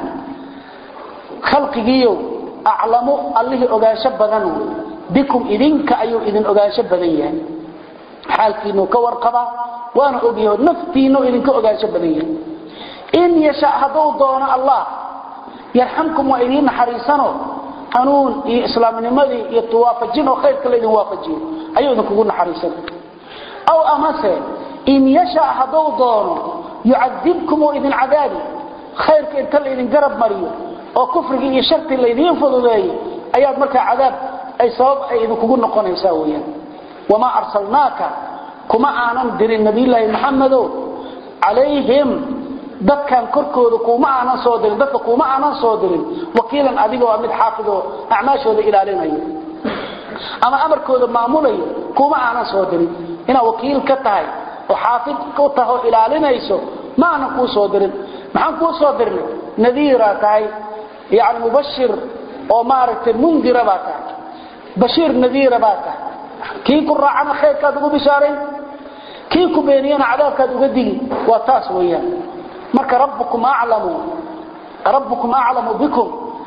خلقيو أعلموا الله أغاشب ذنو بكم إذنك أيو إذن أغاشب ذنيه حالكينو كور قضى وانا أغيو نفتينو إذنك أغاشب ذنيه إن يشاء هدو دون الله يرحمكم وإذن حريصانو قانون إسلام نمدي يتوافجين وخير كالذي وافجين أيو إذنك قلنا حريصانو أو أمسه إن يشاء هدو دون يعذبكم وإذن عذابي خير كالذي إذن قرب مريو oo kufriga iyo sharti leedin fududeey ayaad marka cadaab ay sabab ay idinku noqonaysaa weeyaan wama arsalnaaka kuma aanan dirin nabiyullaahi maxamed alayhim dadkan korkooda kuma aanan soo dirin dadka kuma aanan soo dirin wakiilan adigoo mid xaafido acmaashooda ilaalinayo ama amarkooda maamulayo kuma aanan soo dirin ina wakiil ka tahay oo xaafid ka tahay ilaalinayso ma aanan ku soo dirin maxaan ku soo dirnay nadiira tahay yaani mubashir oo maaragtay mundira baa tahay bashir nadiira baa tahay kii ku raacana khayrkaad ugu bishaaray kii ku beeniyana cadaabkaad uga digi waa taas weeyaan marka rabbukum a'lamu rabbukum a'lamu bikum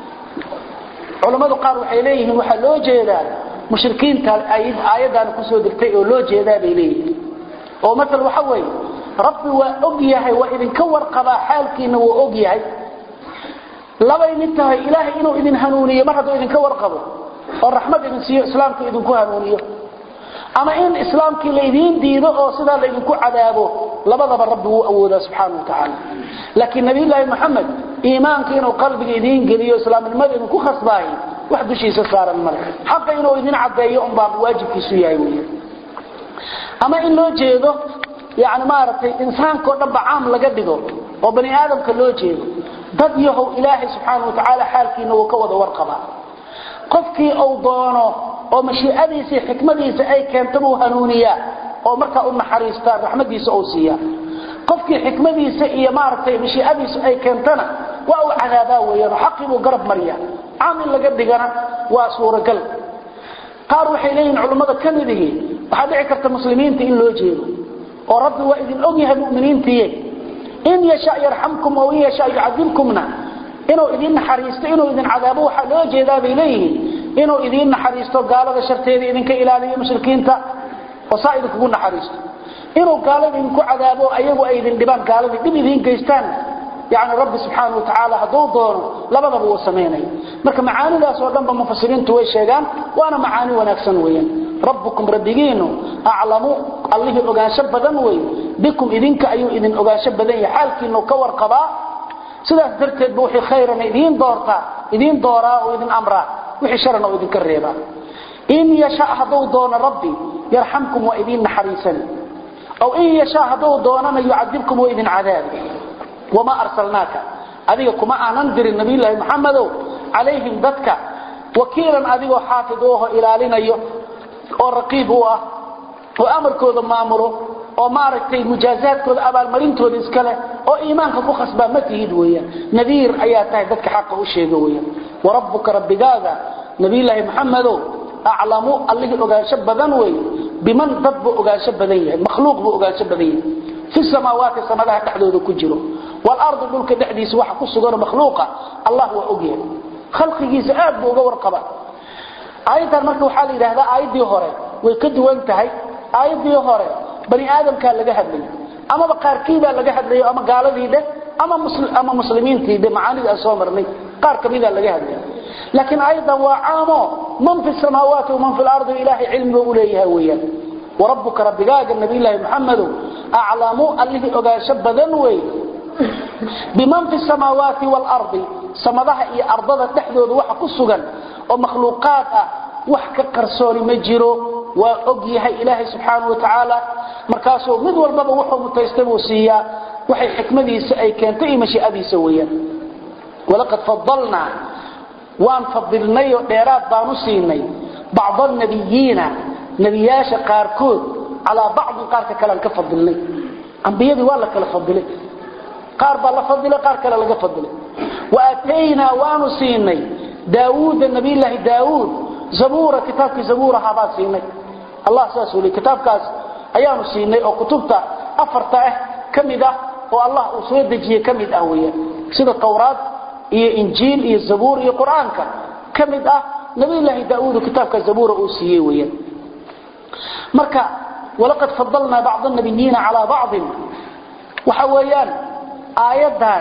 culimadu qaar waxay leeyihiin waxa loo jeedaa mushrikiinta ayid aayadan ku soo dirtay oo loo jeedaa bay leeyihiin oo midna waxa weey rabbi waa og yahay waa idin ka warqaba xaalkiina waa og yahay laba in tahay ilaahay inuu idin hanuuniyo mar hadduu idin ka warqabo oo raxmad idin siiyo islaamka idin ku hanuuniyo ama in islaamkii la idin diido oo sida la idin ku cadaabo labadaba rabbi uu awoodaa subhanahu wa ta'ala laakiin nabiyullaahi maxamed iimaanka inuu qalbiga idin geliyo islaamnimada idin ku khasbaayo wax dushiisa saaran mar xaq inuu idin cadeeyo um baa waajibkiisu yahay weeyaan ama in loo jeedo yaani maartay insaanka oo dhan bacaam laga dhigo oo bani aadamka loo jeedo dad yahow ilaahi subhanahu wa ta'ala xaalkiina uu ka wada warqaba qofkii uu doono oo mashiicadiisa xikmadiisa ay keento uu hanuuniya oo marka uu naxariista raxmadiisa uu siiya qofkii xikmadiisa iyo maartay mashiicadiisa ay keentana waa uu cadaabaa weeyaan xaqii garab mariya aamil laga dhigana waa suuragal qaar waxay leeyihiin culimada kamidii waxa dhici karta muslimiinta in loo jeedo oo rabbi waa idin og yahay muuminiintii in yasha yarhamkum aw yasha yu'adhibkumna inuu idin naxariisto inuu idin cadaabo waxa loo jeedaa bay leeyihiin inuu idin naxariisto gaalada sharteeda idinka ilaaliyo mushrikiinta oo saa'id kugu naxariisto inuu gaalada idinku cadaabo ayagu ay idin dhibaan gaalada dib idin geystaan yaani rabbi subhanahu wa ta'ala haduu doono labadaba uu sameeyay marka macaanidaas oo dhanba mufassiriintu way sheegaan waana macaani wanaagsan weeyaan rabbukum rabbigiinu a'lamu allahu ogaansho badan weey bikum idinka ayuu idin ogaansho badan yahay xaalkiina ka warqaba sidaas darteed buu wixii khayran idin doorta idin dooraa oo idin amra wixii sharna oo idin ka reeba in yasha haduu doono rabbi yarhamkum wa idin naharisan aw in yasha haduu doonana yu'adibkum wa idin cadaab wama arsalnaaka adiga kuma aanan dirin nabiyullaahi maxamed alayhim dadka wakiilan adigoo xaafiduhu ilaalinayo oo raqiib u ah oo amarkooda maamulo oo maaragtay mujaazaadkooda abaal marintooda iska leh oo iimaanka ku khasbaa ma tihid weeyaan nadiir ayaa tahay dadka xaq u sheego weeyaan wa rabbuka rabbigaaga nabiyullaahi maxamed a'lamu alladhi ogaansho badan weey biman dadbu ogaansho badan yahay makhluuq bu ogaansho badan yahay fi samaawaati samadaha dhaxdooda ku jiro wal ardu dhulka dhaxdiisa waxa ku sugan makhluuqa allah waa ogyahay khalqigiisa aad buu uga warqaba aytan marka waxa la yiraahdaa aayadii hore way ka duwan tahay aayadii hore bani aadamka laga hadlay ama qaarkiiba laga hadlayo ama gaaladiida ama muslim ama muslimiintiida macaanida soo marnay qaar kamida laga hadlay laakiin aydan waa caamo man fi samaawaati wa man fi al-ardi ilaahi ilmu u leeyahay weeyaan wa rabbuka rabbigaaga nabiyullaahi maxamed a'lamu alladhi ogaasho badan weey biman fi samaawaati wal ardi samadaha iyo ardada dhaxdooda waxa ku sugan oo makhluuqaad ah wax ka qarsooni ma jiro waa og yahay ilaahi subhanahu wa ta'ala markaasoo mid walba wuxuu mutaystay uu siiya waxay xikmadiisa ay keentay mashiicadiisa weeyaan walaqad faddalna waan fadilnay oo dheeraad baanu siinay bacd nabiyina nabiyaasha qaarkood ala bacd qaarka kale ka fadilnay anbiyadu waa la kala fadilay qaar baa la fadilay qaar kale laga fadilay waatayna waanu siinay daawud nabiyullaahi daawud zabura kitabki zabura haba siinay allah saasuli kitabkaas ayaanu siinay oo kutubta afarta ah kamida oo allah uu soo dejiyay kamid ah weeyaan sida tawraat iyo injiil iyo zabur iyo quraanka kamid ah nabiyullaahi daawud kitabka zabura uu siiyay weeyaan marka walaqad faddalna ba'd an-nabiyina ala ba'd waxa weeyaan aayadan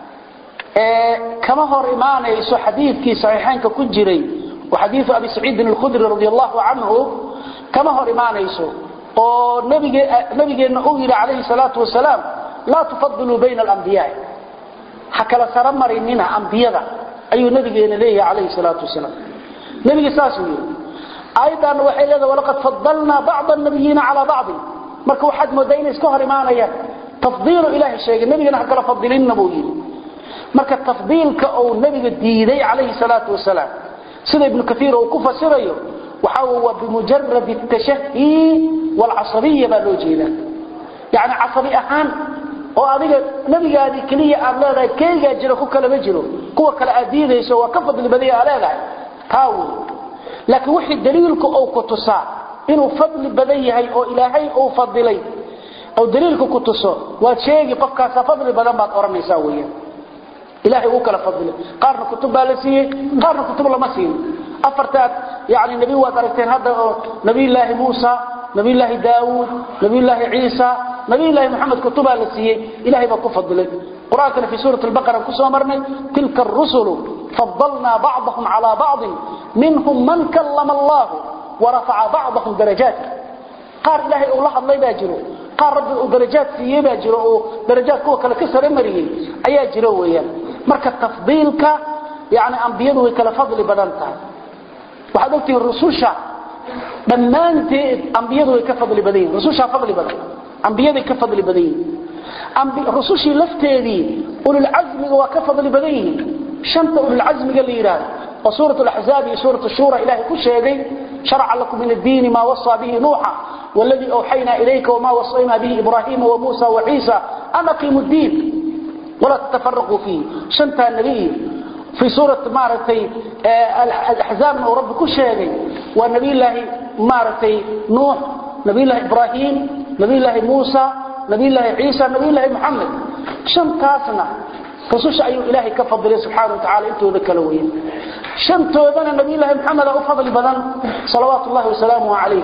ee kama hor iimaanayso xadiidkii saxiixaanka ku jiray wa xadiis abi sa'id al-khudri radiyallahu anhu kama hor iimaanayso oo nabiga nabigeena uu yiri alayhi salatu wasalaam la tufaddilu bayna al-anbiya hakala saramarinina anbiyada ayuu nabigeena leeyahay alayhi salatu wasalaam nabiga saasu aydan waxay leedahay walaqad faddalna ba'd an-nabiyina ala ba'd marka waxaad moodaa inay iska hor imaanayaan tafdiilu ilaahi sheegay nabigana kala fadilin buu yiri marka tafdiilka oo nabiga diiday calayhi salaatu wasalaam sida ibn kathir oo ku fasirayo waxa uu bimujarrad at-tashahhi wal 'asabiyya baa loo jeedaa yaani 'asabi ahaan oo adiga nabigaadi kaliya aad leedahay kayga jiro ku kala ma jiro kuwa kala aadiidayso waa ka fadli badan yahay leedahay taawo laakiin wixii daliilku oo ku tusaa inuu fadli badan yahay oo ilaahay uu fadilay oo daliilku ku tuso waa sheegi qofkaas fadli badan baad oranaysaa weeyaan ilaahay uu kala fadilay qaarna kutub baa la siiyay qaarna kutub lama siin afartaad yaani nabi waa aragteen hadda nabi ilaahi Muusa nabi ilaahi Daawud nabi ilaahi Ciisa nabi ilaahi Muhammad kutub la siiyay ilaahay baa ku fadilay quraanka fi suurat al-baqara ku soo marnay tilka ar-rusulu faddalna ba'dahum ala ba'd minhum man kallama Allah wa rafa'a ba'dahum darajat qaar ilaahay uu la hadlay baa jiro qaar rabbi uu darajat siiyay baa jiro oo darajat kuwa kale ka sare mariyay ayaa jiro weeyaan marka tafdiilka yaani anbiyadu way kala fadli badan tahay waxa dadkii rususha dhammaanteed anbiyadu way ka fadli badan rususha fadli badan anbiyadu ka fadli badan anbi rusushi lafteedii ulul azmi waa ka fadli badan shanta ulul azmi la yiraahdo wa suuratu al-ahzab iyo suuratu ash-shura ilaahi ku sheegay shar'a lakum min ad-din ma wasa bihi nuuha والذي اوحينا اليك وما وصينا به ابراهيم وموسى وعيسى ان اقيموا الدين ولا تتفرقوا فيه شنت النبي في سورة مارتي الأحزاب من رب كل شيء ونبي الله مارتي نوح نبي الله إبراهيم نبي الله موسى نبي الله عيسى نبي الله محمد شن تاسنا فصوش أي إلهي كفضل سبحانه وتعالى انتو ذكالوين شن توذن نبي الله محمد أفضل بدن صلوات الله وسلامه عليه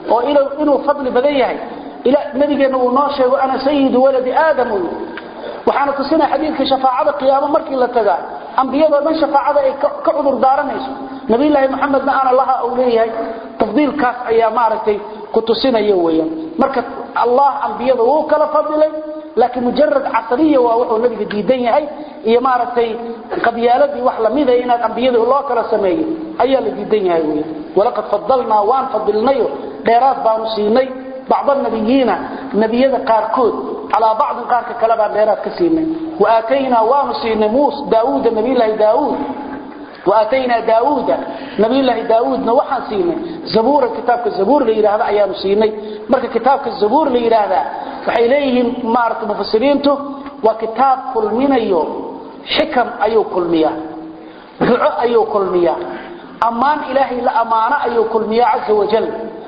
وإنه فضل بديه إلى نبي أنه ناشي وأنا سيد ولد آدم waxaana tusina xadiidka shafaacada qiyaamo markii la taga anbiyada man shafaacada ay ka cudur daaranayso nabi ilaahi maxamedna ana laha oo leeyahay tafdiilkaas ayaa maartay ku tusinayo weeyaan marka allah anbiyada uu kala fadilay laakiin mujarrad asriya waa wuxuu nabiga diidan yahay iyo maartay qabiyaaladii wax la mid ah inaad anbiyada loo kala sameeyo ayaa la diidan yahay weeyaan walaqad faddalna waan fadilnayo dheeraad baanu siinay بعض النبيين نبيذ قاركود على بعض قارك كلابا ديرات كسينا وآتينا وانسينا موسى داود نبي الله داود وآتينا داود نبي الله داود نوحا سينا زبور كتابك الزبور اللي هذا أيام سينا مرك كتابك الزبور اللي هذا فحيليهم مارت مفسرينته وكتاب كل من أيوم حكم أيو كل مياه دعاء أيو كل مياه أمان إلهي لأمانة أيو كل مياه عز وجل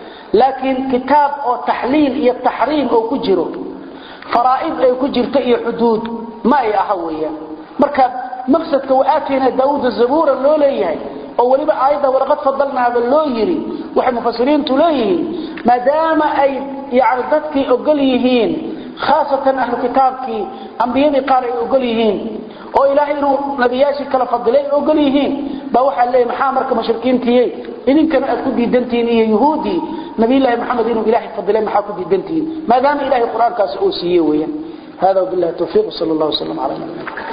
لكن كتاب أو تحليل إيه التحريم أو كجره فرائض أو كجرت إيه حدود ما هي أهوية مركب مقصد كوآتنا داود الزبور اللوليه أو ولبا أيضا ولقد فضلنا هذا اللويري وحي مفسرين تليه ما دام أي يعرضتك أقليهين خاصة أهل كتابك أنبياني قارئ أقليهين oo ilaahay inuu nabiyaashi kala fadilay oo galiyihiin ba waxa leeyahay maxaa marka mushrikiintii idinkana aad ku diidantiin iyo yahuudi nabi ilaahay maxamed inuu ilaahay fadilay maxaa ku diidantiin maadaama ilaahay quraankaas uu siiyay weeyaan hada billahi tawfiq sallallahu alayhi wa sallam ala nabiyina